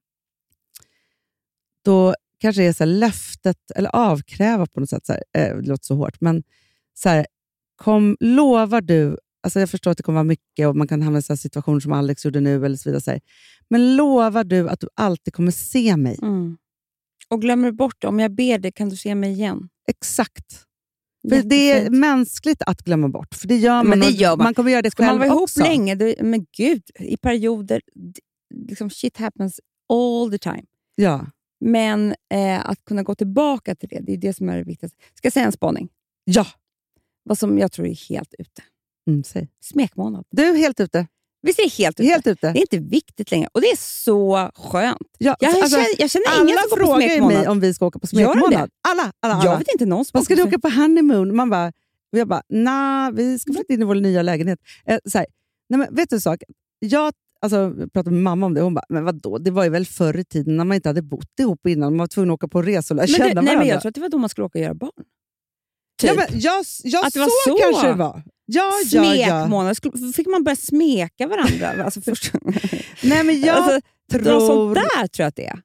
Då kanske det är så här, löftet, eller avkräva på något sätt, så här, det låter så hårt, men så här, lovar du, alltså jag förstår att det kommer vara mycket och man kan hamna i en situation som Alex gjorde nu eller så vidare, så här, men lovar du att du alltid kommer se mig? Och glömmer du bort, om jag ber dig kan du se mig igen. Exakt. För det är mänskligt att glömma bort. För det gör man. Men det gör man. Man kommer göra det själv man var också. Ihop länge, men gud, i perioder liksom shit happens all the time. Ja. Men att kunna gå tillbaka till det är det som är det viktigaste. Ska jag säga en spaning? Ja. Vad som jag tror är helt ute. Säg. Smekmånad. Du är helt ute. Vi ser helt ute. Det är inte viktigt längre. Och det är så skönt. Ja, jag känner ingen som går på smekmånad. Alla frågar mig om vi ska åka på smekmånad. Alla. Jag vet inte någon som ska du åka på honeymoon? Jag bara, vi ska flytta in i vår nya lägenhet. Så här, nej, men vet du en sak? Jag pratade med mamma om det. Hon bara, men vadå? Det var ju väl förr i tiden när man inte hade bott ihop innan. Man var tvungen att åka på resor och känna varandra. Men jag tror att det var då man skulle åka och göra barn. Typ. Ja, men jag att det var så kanske det var. Smekmånad. Fick man börja smeka varandra? Alltså, först. Nej, men jag tror... Sånt där tror jag att det är.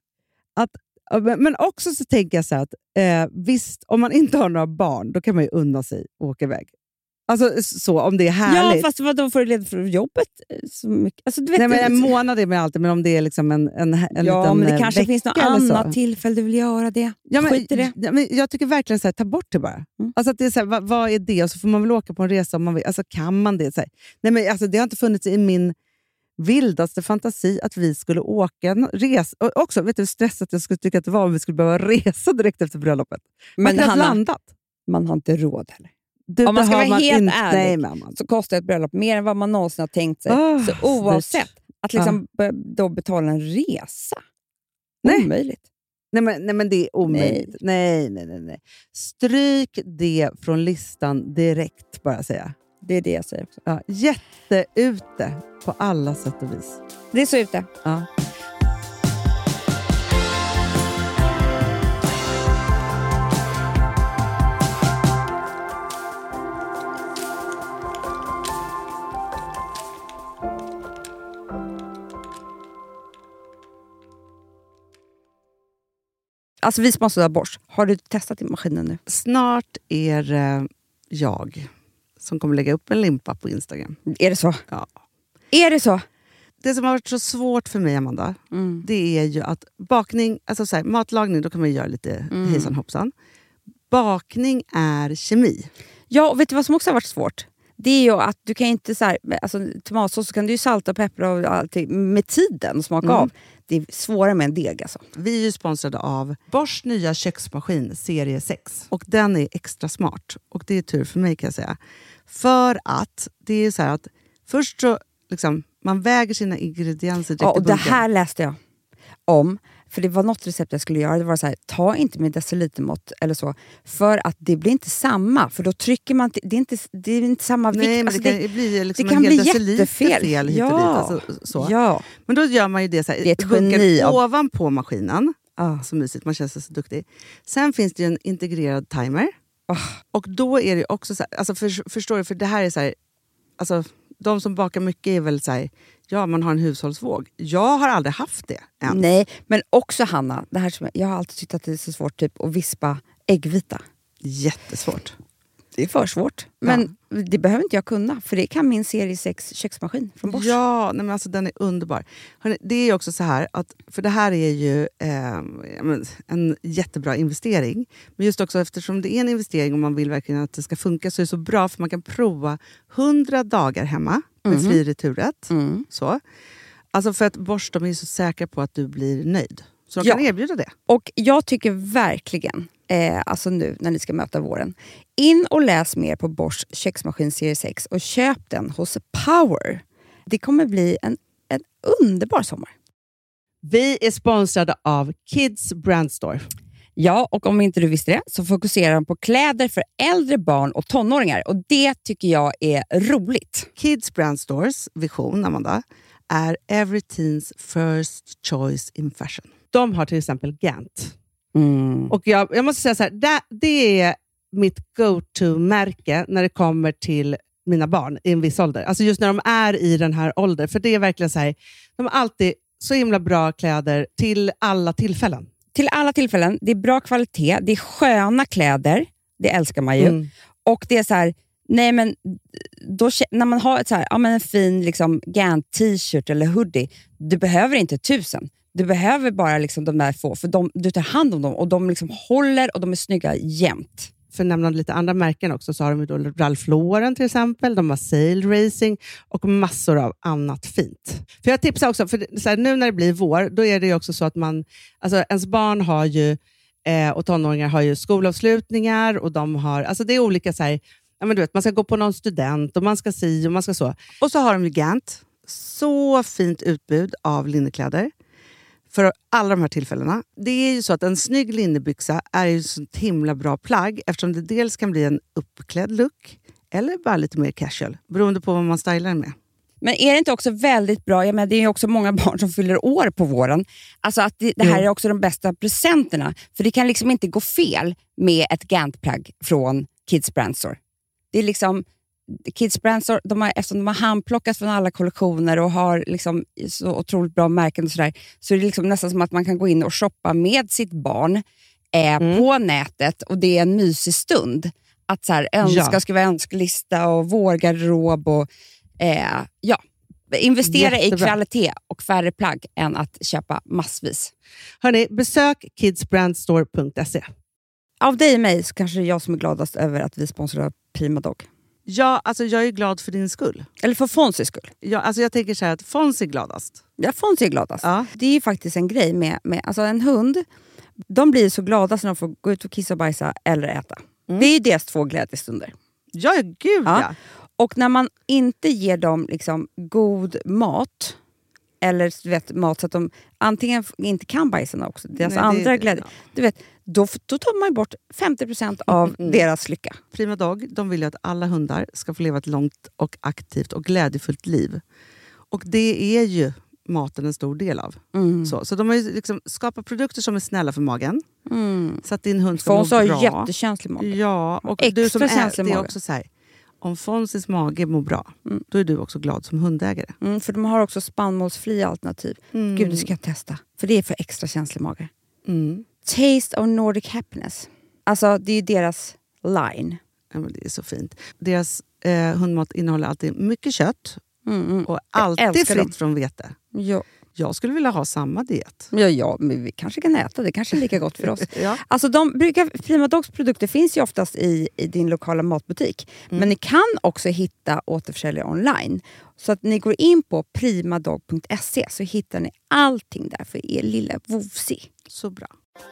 Men också så tänker jag så här att visst, om man inte har några barn, då kan man ju unna sig och åka iväg. Alltså så, om det är härligt. Ja, fast då får du leda för jobbet så mycket. Alltså, du vet, nej, men en månad är med alltid, men om det är liksom en liten men det kanske finns något annat så. Tillfälle du vill göra det. Ja, men, skit i det. Ja, men jag tycker verkligen så här, ta bort det bara. Alltså att det är så här, vad är det? Och så får man väl åka på en resa om man vill. Alltså kan man det? Så här. Nej, men alltså, det har inte funnits i min vildaste fantasi att vi skulle åka en resa. Och också, vet du hur stressat jag skulle tycka att det var om vi skulle behöva resa direkt efter bröllopet. Man kan landat. Man har inte råd heller. Om man ska vara helt ärlig så kostar ett bröllop mer än vad man någonsin har tänkt sig. Så oavsett att liksom då betala en resa. Omöjligt. Nej, men det är omöjligt. Nej. Stryk det från listan direkt, bara säga. Det är det jag säger också. Ja, jätteute på alla sätt och vis. Det är så ute. Ja. Alltså vi sponsrar Bosch. Har du testat i maskinen nu? Snart är jag som kommer lägga upp en limpa på Instagram. Är det så? Ja. Är det så? Det som har varit så svårt för mig, Amanda, det är ju att bakning, alltså så här, matlagning, då kan man göra lite hejsan hoppsan. Bakning är kemi. Ja, och vet du vad som också har varit svårt? Det är ju att du kan inte så här, alltså tomatsås så kan du ju salta och peppra och allting med tiden och smaka av. Det är svårare med en deg alltså. Vi är ju sponsrade av Bosch nya köksmaskin serie 6. Och den är extra smart. Och det är tur för mig, kan jag säga. För att det är så här att först så liksom, man väger sina ingredienser. Ja, och det här läste jag om. För det var något recept jag skulle göra. Det var så här, ta inte med decilitermått eller så. För att det blir inte samma. För då trycker man... Det är inte samma vikt. Nej, men alltså det kan bli liksom det kan bli jättefel hit och dit. Alltså, så. Ja. Men då gör man ju det så här. Det är ett geni ovanpå maskinen. Så mysigt, man känns så duktig. Sen finns det ju en integrerad timer. Och då är det också så här, alltså förstår du, för det här är så här, alltså de som bakar mycket är väl så här, Ja, man har en hushållsvåg. Jag har aldrig haft det än. Nej, men också Hanna, det här som jag har alltid tyckt att det är så svårt typ att vispa äggvita. Jättesvårt. Det är för svårt. Men det behöver inte jag kunna. För det kan min serie 6 köksmaskin från Bosch. Ja, nej men alltså, den är underbar. Hörrni, det är också så här, att, för det här är ju en jättebra investering. Men just också eftersom det är en investering och man vill verkligen att det ska funka, så är det så bra för man kan prova 100 dagar hemma med fri returrätt. Så. Alltså för att Bosch, de är så säkra på att du blir nöjd. Så de kan erbjuda det. Och jag tycker verkligen, alltså nu när ni ska möta våren, in och läs mer på Bosch köksmaskin serie 6 och köp den hos Power. Det kommer bli en underbar sommar. Vi är sponsrade av Kids Brand Store. Ja, och om inte du visste det så fokuserar de på kläder för äldre barn och tonåringar. Och det tycker jag är roligt. Kids Brand Stores vision, Amanda, är every teens first choice in fashion. De har till exempel Gant. Och jag måste säga så här, det är mitt go-to-märke när det kommer till mina barn i en viss ålder. Alltså just när de är i den här åldern. För det är verkligen så här, de har alltid så himla bra kläder till alla tillfällen. Till alla tillfällen. Det är bra kvalitet. Det är sköna kläder. Det älskar man ju. Och det är så här, nej men då, när man har ett så här, ja, men en fin liksom, Gant t-shirt eller hoodie, du behöver inte 1000. Du behöver bara liksom de där få, för du tar hand om dem och de liksom håller och de är snygga jämt. För att nämna lite andra märken också, så har de då Ralph Lauren till exempel, de har Sail Racing och massor av annat fint. För jag tipsar också, för så här, nu när det blir vår, då är det ju också så att man, alltså ens barn har ju, och tonåringar har ju skolavslutningar och de har, alltså det är olika så här, ja men du vet, man ska gå på någon student och man ska och man ska så. Och så har de ju Gant, så fint utbud av linnekläder. För alla de här tillfällena. Det är ju så att en snygg linnebyxa är ju så himla bra plagg, eftersom det dels kan bli en uppklädd look eller bara lite mer casual, beroende på vad man stylar med. Men är det inte också väldigt bra, jag menar, det är ju också många barn som fyller år på våren, alltså att det här är också de bästa presenterna, för det kan liksom inte gå fel med ett Gant-plagg från Kids Brand Store. Det är liksom Kids Brand Store, eftersom de har handplockat från alla kollektioner och har liksom så otroligt bra märken och sådär, så är det liksom nästan som att man kan gå in och shoppa med sitt barn på nätet, och det är en mysig stund att så här, skriva önskelista och vårgarderob och investera i kvalitet och färre plagg än att köpa massvis. Hörrni, besök kidsbrandstore.se. Av dig och mig så kanske det är jag som är gladast över att vi sponsrar Prima Dog. Ja, alltså jag är glad för din skull. Eller för Fonzys skull. Ja, alltså jag tänker så här att Fonz är gladast. Ja, Fonz är gladast. Ja. Det är ju faktiskt en grej med alltså en hund. De blir så glada när de får gå ut och kissa och bajsa eller äta. Det är ju deras 2 glädjestunder. Ja, gud ja. Och när man inte ger dem liksom god mat, eller du vet, mat så att de antingen inte kan bajsa också, deras andra glädje. Du vet, då tar man bort 50% av deras lycka. Prima Dog, de vill ju att alla hundar ska få leva ett långt och aktivt och glädjefullt liv. Och det är ju maten en stor del av. Så de har ju liksom skapat produkter som är snälla för magen. Så att din hund ska må bra. Fons har jättekänslig mage. Ja, och extra du som känslig det är mage. också så här, om Fonzys mage mår bra, då är du också glad som hundägare. För de har också spannmålsfria alternativ. Gud, du ska testa. För det är för extra känslig mage. Taste of Nordic Happiness. Alltså, det är ju deras line. Ja, men det är så fint. Deras hundmat innehåller alltid mycket kött. Och alltid fritt från vete. Ja. Jag skulle vilja ha samma diet. Ja, men vi kanske kan äta. Det kanske är lika gott för oss. Alltså Prima Dogs produkter finns ju oftast i din lokala matbutik. Men ni kan också hitta återförsäljare online. Så att ni går in på primadog.se så hittar ni allting där för er lilla vovsi. Så bra.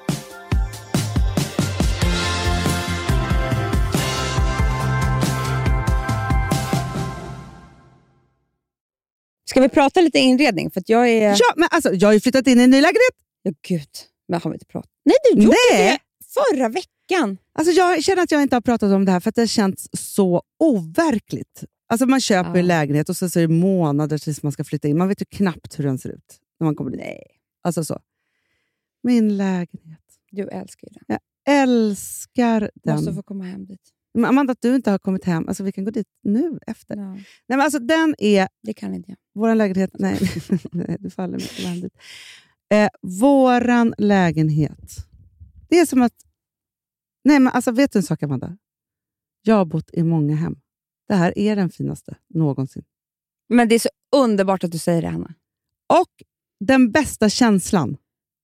Ska vi prata lite inredning? För att jag är... Ja, men alltså, jag har ju flyttat in i en ny lägenhet. Ja, gud. Men har vi inte pratat? Nej, du gjorde det förra veckan. Alltså, jag känner att jag inte har pratat om det här för att det känns så overkligt. Alltså, man köper en lägenhet och så är det månader tills man ska flytta in. Man vet ju knappt hur den ser ut när man kommer dit. Nej. Alltså så. Min lägenhet. Du älskar ju den. Jag älskar den. Måste få komma hem dit. Men Amanda, att du inte har kommit hem. Alltså vi kan gå dit nu efter. Ja. Nej, men alltså den är... Det kan inte jag. Våran lägenhet... Nej, nej du faller mycket hem dit. Våran lägenhet. Det är som att... Nej, men alltså vet du en sak, Amanda? Jag har bott i många hem. Det här är den finaste någonsin. Men det är så underbart att du säger det, Hanna. Och den bästa känslan.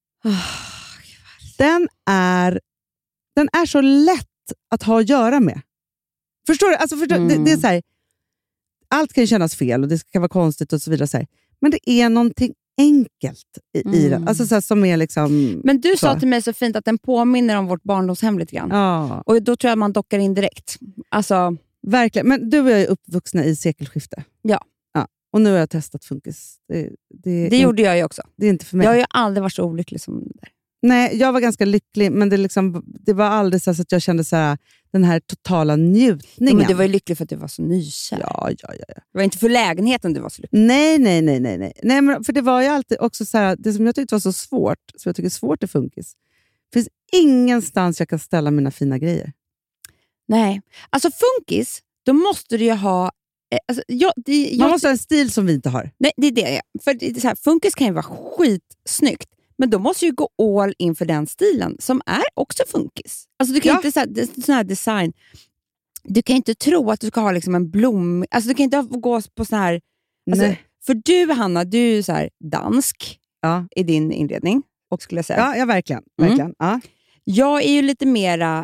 Den är så lätt att ha att göra med. Förstår du? Alltså, det är så här, allt kan ju kännas fel och det kan vara konstigt och så vidare. Så här. Men det är någonting enkelt i den. Alltså, så här, som är liksom... Men du sa till mig så fint att den påminner om vårt barndomshem lite grann. Ja. Och då tror jag man dockar in direkt. Alltså... Verkligen. Men du och jag är uppvuxna i sekelskifte. Ja. Och nu har jag testat funkis. Det gjorde jag ju också. Det är inte för mig. Jag har ju aldrig varit så olycklig som det där. Nej, jag var ganska lycklig, men det var aldrig så att jag kände så här, den här totala njutningen. Men du var ju lycklig för att du var så nykär. Ja. Det var inte för lägenheten du var så lycklig. Nej. Nej, men för det var ju alltid också så här, det som jag tyckte var så svårt, som jag tycker är svårt i funkis. Det finns ingenstans jag kan ställa mina fina grejer. Nej. Alltså funkis, då måste du ju ha... Alltså, man måste ha en stil som vi inte har. Nej, det är det. För det är så här, funkis kan ju vara skitsnyggt. Men då måste du gå all in för den stilen som är också funkis. Alltså du kan inte sån här design. Du kan inte tro att du ska ha liksom en blom. Alltså du kan inte gå på sån här. Alltså, för du, Hanna, du är ju så här dansk i din inredning. Och skulle jag säga. Ja, verkligen. Ja. Jag är ju lite mera,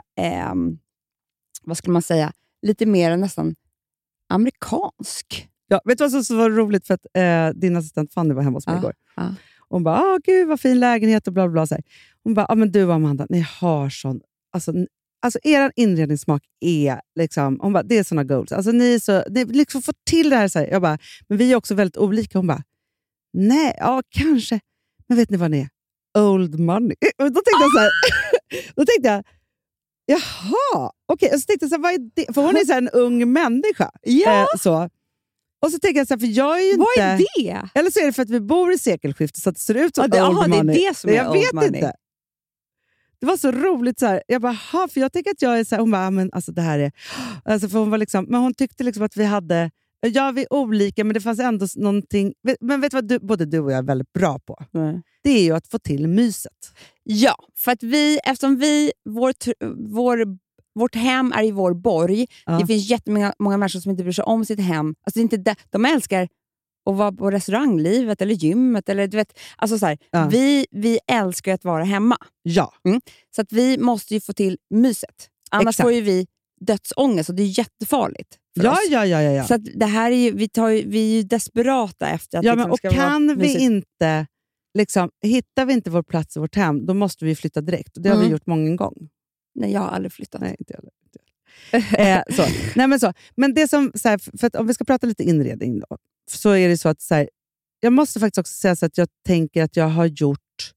vad skulle man säga? Lite mer nästan amerikansk. Ja, vet du vad som var roligt? För att din assistent Fanny var hemma hos mig igår. Hon bara, gud vad fin lägenhet och bla bla bla. Hon bara, men du Amanda, ni har sån... Alltså er inredningssmak är liksom... Hon bara, det är såna goals. Alltså ni liksom får till det här. Så här. Jag bara, men vi är också väldigt olika. Hon bara, nej, ja kanske. Men vet ni vad ni är? Old money. Och då tänkte jag så här... Då tänkte jag, jaha, okej. Och så tänkte jag så här, vad är det? För hon är så här en ung människa. Ja. Så. Och så tänker jag så här, för jag är ju vad inte... Vad är det? Eller så är det för att vi bor i sekelskiftet så att det ser ut som old money. Det är det som är jag old vet money. Inte. Det var så roligt så här. Jag bara, för jag tänker att jag är så här, hon bara, men alltså det här är... Alltså för hon var liksom, men hon tyckte liksom att vi hade... Ja, vi är olika, men det fanns ändå någonting... Men vet du vad både du och jag är väldigt bra på? Det är ju att få till myset. Ja, för att eftersom vårt hem är i vår borg. Det finns jättemånga människor som inte bryr sig om sitt hem. Alltså det är inte de älskar att vara på restauranglivet eller gymmet. Eller, du vet, alltså så här, vi älskar att vara hemma. Ja. Så att vi måste ju få till myset. Annars får ju vi dödsångest och det är jättefarligt för oss. Ja. Så att det här är ju, vi är ju desperata efter att det liksom ska kan vara mysigt. Vi inte... Liksom, hittar vi inte vår plats i vårt hem, då måste vi flytta direkt. Och det har vi gjort många gånger. Nej, jag har aldrig flyttat. Nej, inte jag. Så. Nej, men så. Men det som, så här, för att om vi ska prata lite inredning då, så är det så att så här, jag måste faktiskt också säga så att jag tänker att jag har gjort...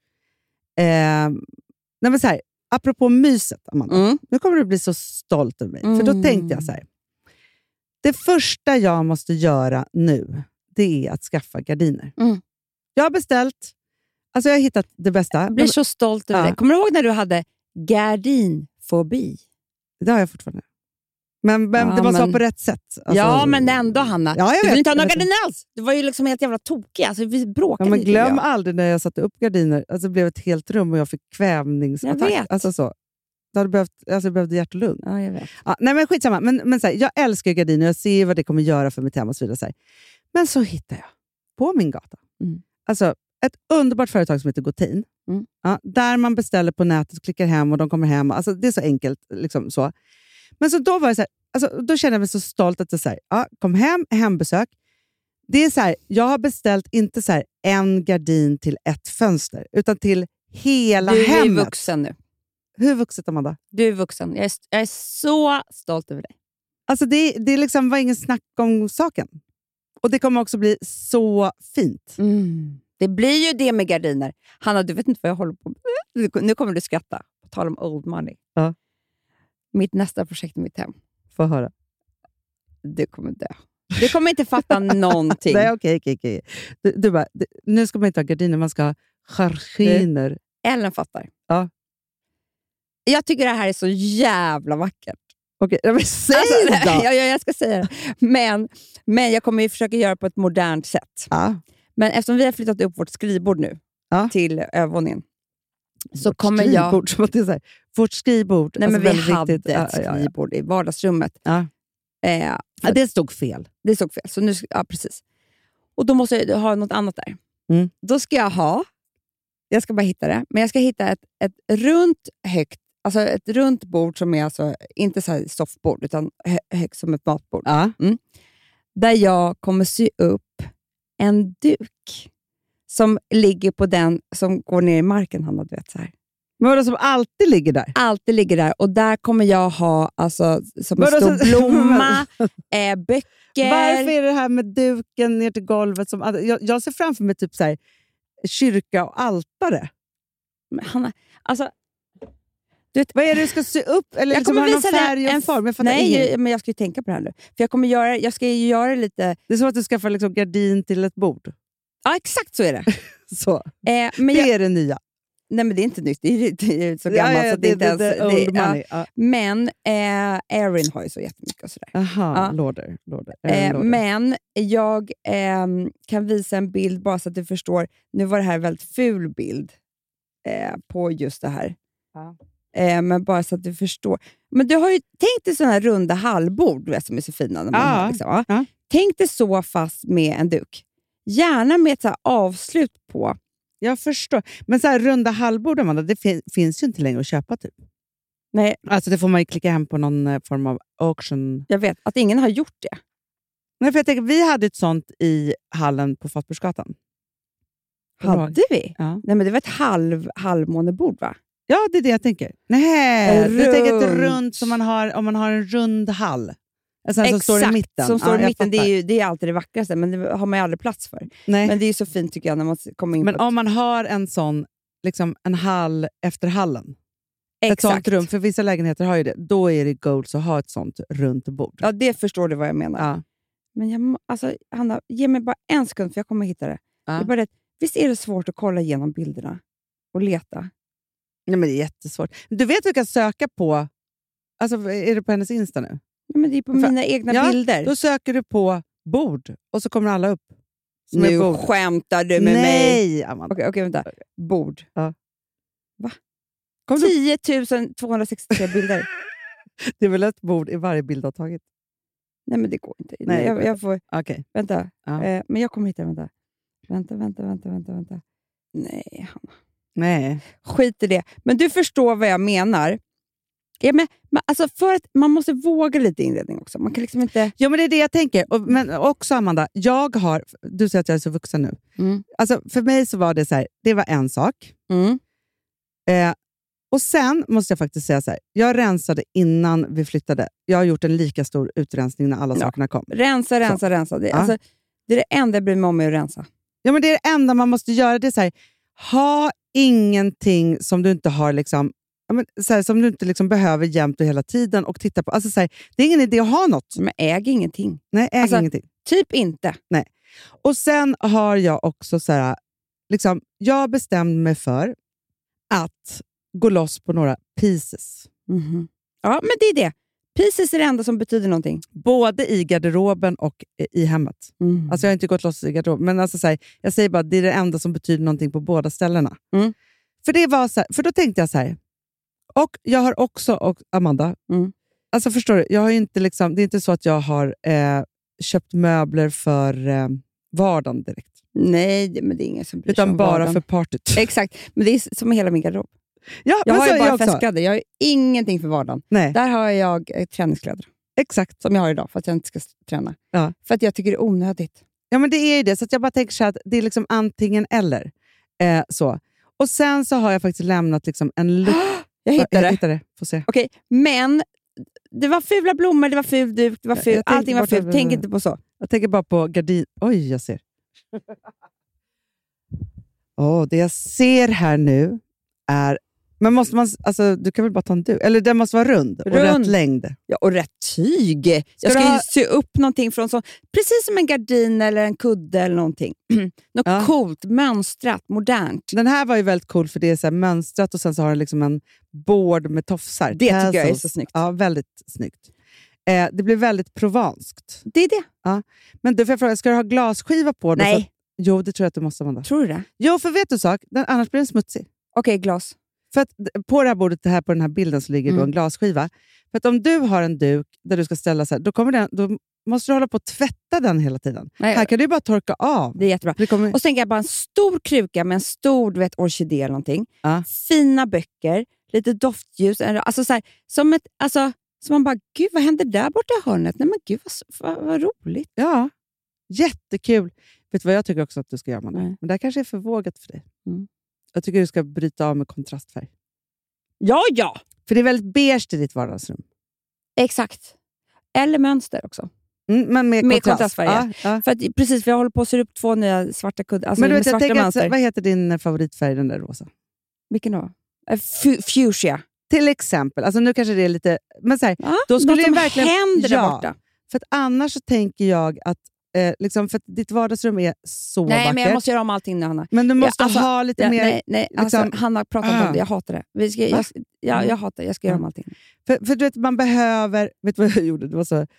nej, men så här, apropå myset, Amanda. Nu kommer du bli så stolt över mig. För då tänkte jag så här. Det första jag måste göra nu, det är att skaffa gardiner. Jag har beställt. Alltså jag har hittat det bästa. Jag blir så stolt över det. Kommer du ihåg när du hade gardinfobi? Det har jag fortfarande. Men det måste vara på rätt sätt. Alltså, men ändå, Hanna. Du vill inte ha några gardiner alls. Du var ju liksom helt jävla tokig. Alltså, vi bråkade men glöm aldrig när jag satte upp gardiner. Alltså, det blev ett helt rum och jag fick kvävningsattack. Jag vet. Alltså, så. Jag behövde hjärt och lung. Ja, jag vet. Nej, men skitsamma. Men så här, jag älskar gardiner. Jag ser vad det kommer göra för mitt hem och så vidare. Så här. Men så hittar jag på min gata. Alltså, ett underbart företag som heter Gotin. Där man beställer på nätet och klickar hem och de kommer hem. Alltså, det är så enkelt. Liksom, så. Men så då var det så här, alltså, då kände jag mig så stolt att jag säger, kom hem, hembesök. Det är så här, jag har beställt inte så här en gardin till ett fönster, utan till hela hemmet. Du är vuxen nu. Hur vuxet, Amanda? Du är vuxen. Jag är så stolt över dig. Alltså det liksom var ingen snack om saken. Och det kommer också bli så fint. Det blir ju det med gardiner. Hanna, du vet inte vad jag håller på med. Nu kommer du skratta. På tal om old money. Ja. Mitt nästa projekt i mitt hem. Få höra. Du kommer dö. Du kommer inte fatta någonting. Nej, okej. Du bara, nu ska man inte ha gardiner, man ska ha gardiner. Ellen fattar. Ja. Jag tycker det här är så jävla vackert. Okej, men säg då! Jag ska säga det. Men jag kommer ju försöka göra på ett modernt sätt. Ja. Men eftersom vi har flyttat upp vårt skrivbord nu till övervåningen. Så kommer skrivbord, som att det är så här, vårt skrivbord. Nej, alltså men vi hade ett skrivbord i vardagsrummet. Ja. Det stod fel. Det stod fel. Så nu, precis. Och då måste jag ha något annat där. Då ska jag ska bara hitta det, men jag ska hitta ett runt högt, alltså ett runt bord som är alltså inte så här soffbord utan högt som ett matbord. Ja. Där jag kommer sy upp en duk som ligger på den som går ner i marken, Hanna, du vet så här. Men vad som alltid ligger där? Alltid ligger där. Och där kommer jag ha alltså, som en stor blomma, böcker. Varför är det här med duken ner till golvet? Jag ser framför mig typ så här, kyrka och altare. Men Hanna, alltså... Vad är det du ska sy upp? Eller jag liksom kommer visa färg och form? Men jag ska ju tänka på det här nu. För jag ska ju göra lite... Det är som att du skaffar liksom gardin till ett bord. Ja, exakt så är det. Så. Men det är det nya. Nej, men det är inte nytt. Det är så gammalt så det är inte ens... Old money. Men Erin har ju så jättemycket och sådär. Aha, låder. Men jag kan visa en bild bara så att du förstår. Nu var det här en väldigt ful bild på just det här. Ja. Men bara så att du förstår. Men du har ju tänkt dig sådana här runda halvbord som är så fina. När man har, liksom, ja. Tänk dig så fast med en duk. Gärna med ett så här avslut på. Jag förstår. Men så här runda halvbord, Amanda, det finns ju inte längre att köpa typ. Nej. Alltså det får man ju klicka hem på någon form av auction. Jag vet att ingen har gjort det. Nej, för jag tänker, vi hade ett sånt i hallen på Fatbursgatan. Hade vi? Ja. Nej, men det var ett halvmånebord, va? Ja, det är det jag tänker. Nej, du tänker ett runt som man har om man har en rund hall. Alltså som står i mitten. Som står i mitten. Det är alltid det vackraste, men det har man ju aldrig plats för. Nej. Men det är ju så fint tycker jag när man kommer in. Men om man har en sån, liksom en hall efter hallen. Exakt. Ett sånt rum, för vissa lägenheter har ju det. Då är det goals att ha ett sånt runt bord. Ja, det förstår du vad jag menar. Ja. Men Hanna, ge mig bara en sekund för jag kommer hitta det. Ja. Det är bara det. Visst är det svårt att kolla igenom bilderna och leta? Nej, men det är jättesvårt. Du vet att du kan söka på... Alltså, är det på hennes Insta nu? Nej, men det är på mina egna bilder. Då söker du på bord och så kommer alla upp. Nu skämtar du med mig. Nej, Amanda. Okej, vänta. Bord. Ja. Va? 10 263 bilder. Det är väl ett bord i varje bild har tagit? Nej, men det går inte. Nej, jag får... Okej. Vänta. Ja. Men jag kommer hitta det. Vänta. Nej, Hanna. Nej. Skit i det. Men du förstår vad jag menar. Ja, men alltså för att man måste våga lite inredning också. Man kan liksom inte... Ja, men det är det jag tänker. Men också, Amanda, du säger att jag är så vuxen nu. Alltså, för mig så var det så här, det var en sak. Och sen måste jag faktiskt säga så här, jag rensade innan vi flyttade. Jag har gjort en lika stor utrensning när alla sakerna kom. Rensa. Det är det enda jag bryr mig om är att rensa. Ja, men det är det enda man måste göra. Det är så här, ha ingenting som du inte har liksom, så här, som du inte liksom behöver jämt och hela tiden och titta på. Alltså, så här, det är ingen idé att ha något. Men äg ingenting. Nej, äg ingenting. Typ inte. Nej. Och sen har jag också så här, liksom, jag bestämde mig för att gå loss på några pieces. Ja, men det är det. Pieces är det enda som betyder någonting. Både i garderoben och i hemmet. Alltså jag har inte gått loss i garderoben. Men alltså, så här, jag säger bara att det är det enda som betyder någonting på båda ställena. För det var så här, för då tänkte jag så här. Och jag har också, och Amanda, alltså förstår du, jag har inte liksom, det är inte så att jag har köpt möbler för vardagen direkt. Nej, men det är ingen som bryr sig om utan bara vardagen. För partyt. Exakt, men det är som hela min garderob. Ja, jag har ju bara också festkläder, jag har ingenting för vardagen. Nej. Där har jag träningskläder. Exakt. Som jag har idag, för att jag inte ska träna. Ja. För att jag tycker det är onödigt. Ja, men det är ju det. Så att jag bara tänker så att det är liksom antingen eller. Så. Och sen så har jag faktiskt lämnat liksom en look. Jag hittade det. Får se. Okej, men det var fula blommor, det var ful duk, det var ful. Allting var fult. Tänk inte på så. Jag tänker bara på gardin. Oj, jag ser. Det jag ser här nu är Men måste man, alltså, du kan väl bara ta en duk? Eller den måste vara rund och rätt längd. Ja, och rätt tyg. Jag ska ju sy upp någonting från så, precis som en gardin eller en kudde eller någonting. Något coolt, mönstrat, modernt. Den här var ju väldigt cool för det är så här mönstrat och sen så har den liksom en board med tofsar. Det tycker jag är så snyggt. Ja, väldigt snyggt. Det blir väldigt provanskt. Det är det. Ja. Men du får jag fråga, ska du ha glasskiva på? Nej. Jo, det tror jag att du måste använda. Tror du det? Jo, för vet du sak? Annars blir den smutsig. Okej, glas. För att på det här bordet, på den här bilden så ligger då en glasskiva. För att om du har en duk där du ska ställa så här, då måste du hålla på att tvätta den hela tiden. Nej, här kan du bara torka av. Det är jättebra. Och så tänker jag bara en stor kruka med en stor orkidé eller någonting. Fina böcker, lite doftljus. Alltså så här, som man bara, gud vad händer där borta i hörnet? Nej men gud vad roligt. Ja, jättekul. Vet du vad jag tycker också att du ska göra, Amanda? Men det här kanske är för vågat för dig. Jag tycker du ska bryta av med kontrastfärg. Ja! För det är väldigt beige i ditt vardagsrum. Exakt. Eller mönster också. Men med kontrastfärg. Ja. För att, precis, för jag håller på att sy upp 2 nya svarta kuddar. Alltså men du vet, jag tänker vad heter din favoritfärg, den där rosa? Vilken då? Fuchsia. Till exempel. Alltså nu kanske det är lite... Men så här, då skulle det verkligen händer där borta. För att annars så tänker jag att liksom, för att ditt vardagsrum är så vackert. Nej, men jag måste göra om allting nu, Hanna. Men du måste ha lite mer... Nej, liksom, Hanna pratar om det. Jag hatar det. Jag hatar det. Jag ska göra om allting. För du vet, man behöver... Vet du vad jag gjorde? Det var så...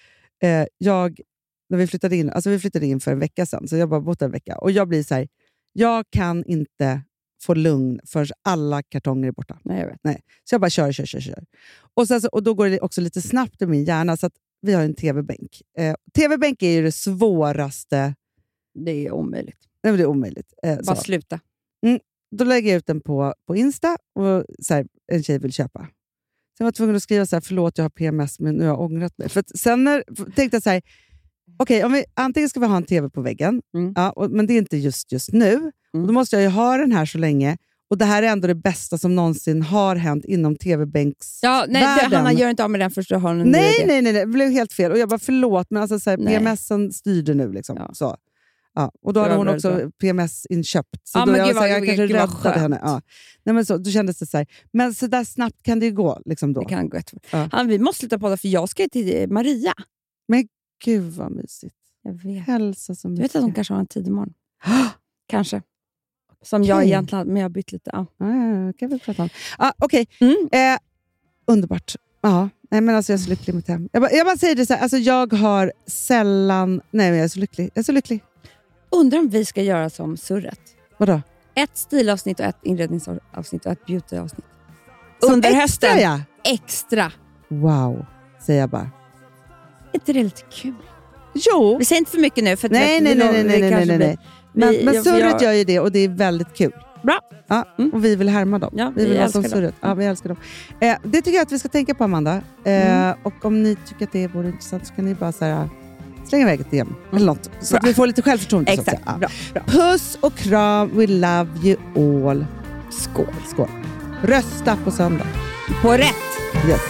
När vi flyttade in för en vecka sedan, så jag bara bott en vecka. Och jag blir så här, jag kan inte få lugn förrän alla kartonger är borta. Nej, jag vet. Nej. Så jag bara kör. Och då går det också lite snabbt i min hjärna, så att vi har en tv-bänk. Tv-bänk är ju det svåraste. Det är omöjligt. Nej, men det är omöjligt. Bara sluta. Då lägger jag ut den på Insta och så här, en tjej vill köpa. Sen var jag tvungen att skriva så här, förlåt jag har PMS men nu har jag ångrat mig. För att sen tänkte jag så här, okej, antingen ska vi ha en tv på väggen, men det är inte just nu. Och då måste jag ju ha den här så länge. Och det här är ändå det bästa som någonsin har hänt inom tv-bänksvärlden. Hanna gör inte av med den först du har en Nej, det blev helt fel. Och jag bara, förlåt, men alltså, så här, PMSen styrde nu. Liksom. Ja. Så. Ja. Och då hade hon också PMS inköpt. Så då jag kanske räddade henne. Ja. Nej, men så, då kändes det så här. Men så där snabbt kan det ju gå. Liksom då. Det kan gå. Vi måste sluta på det, för jag ska till Maria. Men gud vad mysigt. Jag vet. Hälsa så mycket. Du vet att hon kanske har en tid imorgon. Kanske. Som jag egentligen, men jag har bytt lite. Kan vi prata om. Okej. Underbart. Ja. Nej, men alltså jag är så lycklig med det här. Jag bara säger det så här, alltså jag har sällan... Nej, men jag är så lycklig. Undrar om vi ska göra som surret. Vadå? 1 stilavsnitt och 1 inredningsavsnitt och 1 beautyavsnitt. Under hösten. Ja. Extra. Wow, säger jag bara. Är inte det lite kul? Jo. Vi säger inte för mycket nu. För nej. Men surret gör ju det och det är väldigt kul. Bra. Ja, och vi vill härma dem. Ja, vi vill ha som surret. Ja, vi älskar dem. Det tycker jag att vi ska tänka på, Amanda. Och om ni tycker att det vore intressant så kan ni bara så här, slänga iväg ett DM eller något. Så att vi får lite självförtroende. Exakt. Ja. Bra. Puss och kram. We love you all. Skål. Rösta på söndag. På rätt. Yes.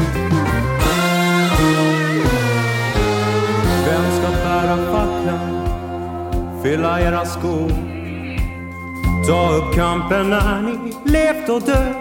Vem ska bära facklan? Fylla era skor. Ta upp kampen när ni levt och dött.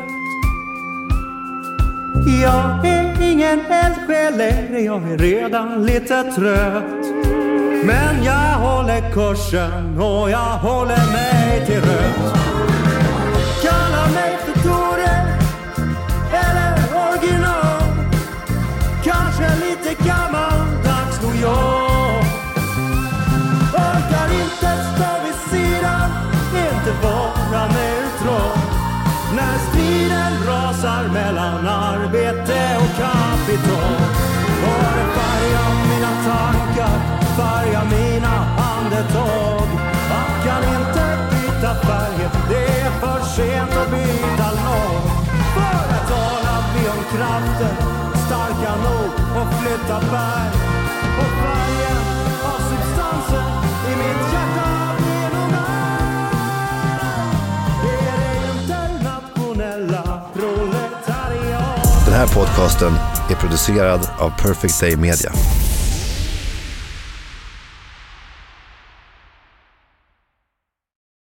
Jag är ingen eldsjäl längre, jag är redan lite trött. Men jag håller kursen och jag håller mig till rött. Kalla mig för Tore eller original. Kanske lite gammaldags då jag orkar inte stå vid sidan, inte vara neutral. När striden rasar mellan arbete och kapital. Och det färgar mina tankar, färgar mina andetag. Man kan inte byta färger, det är för sent att byta lag. För att tala vi om kraften, starka nog och flytta berg. Och färgen av substansen i mitt hjärta blir nog det är det internationella proletariat. Den här podcasten är producerad av Perfect Day Media.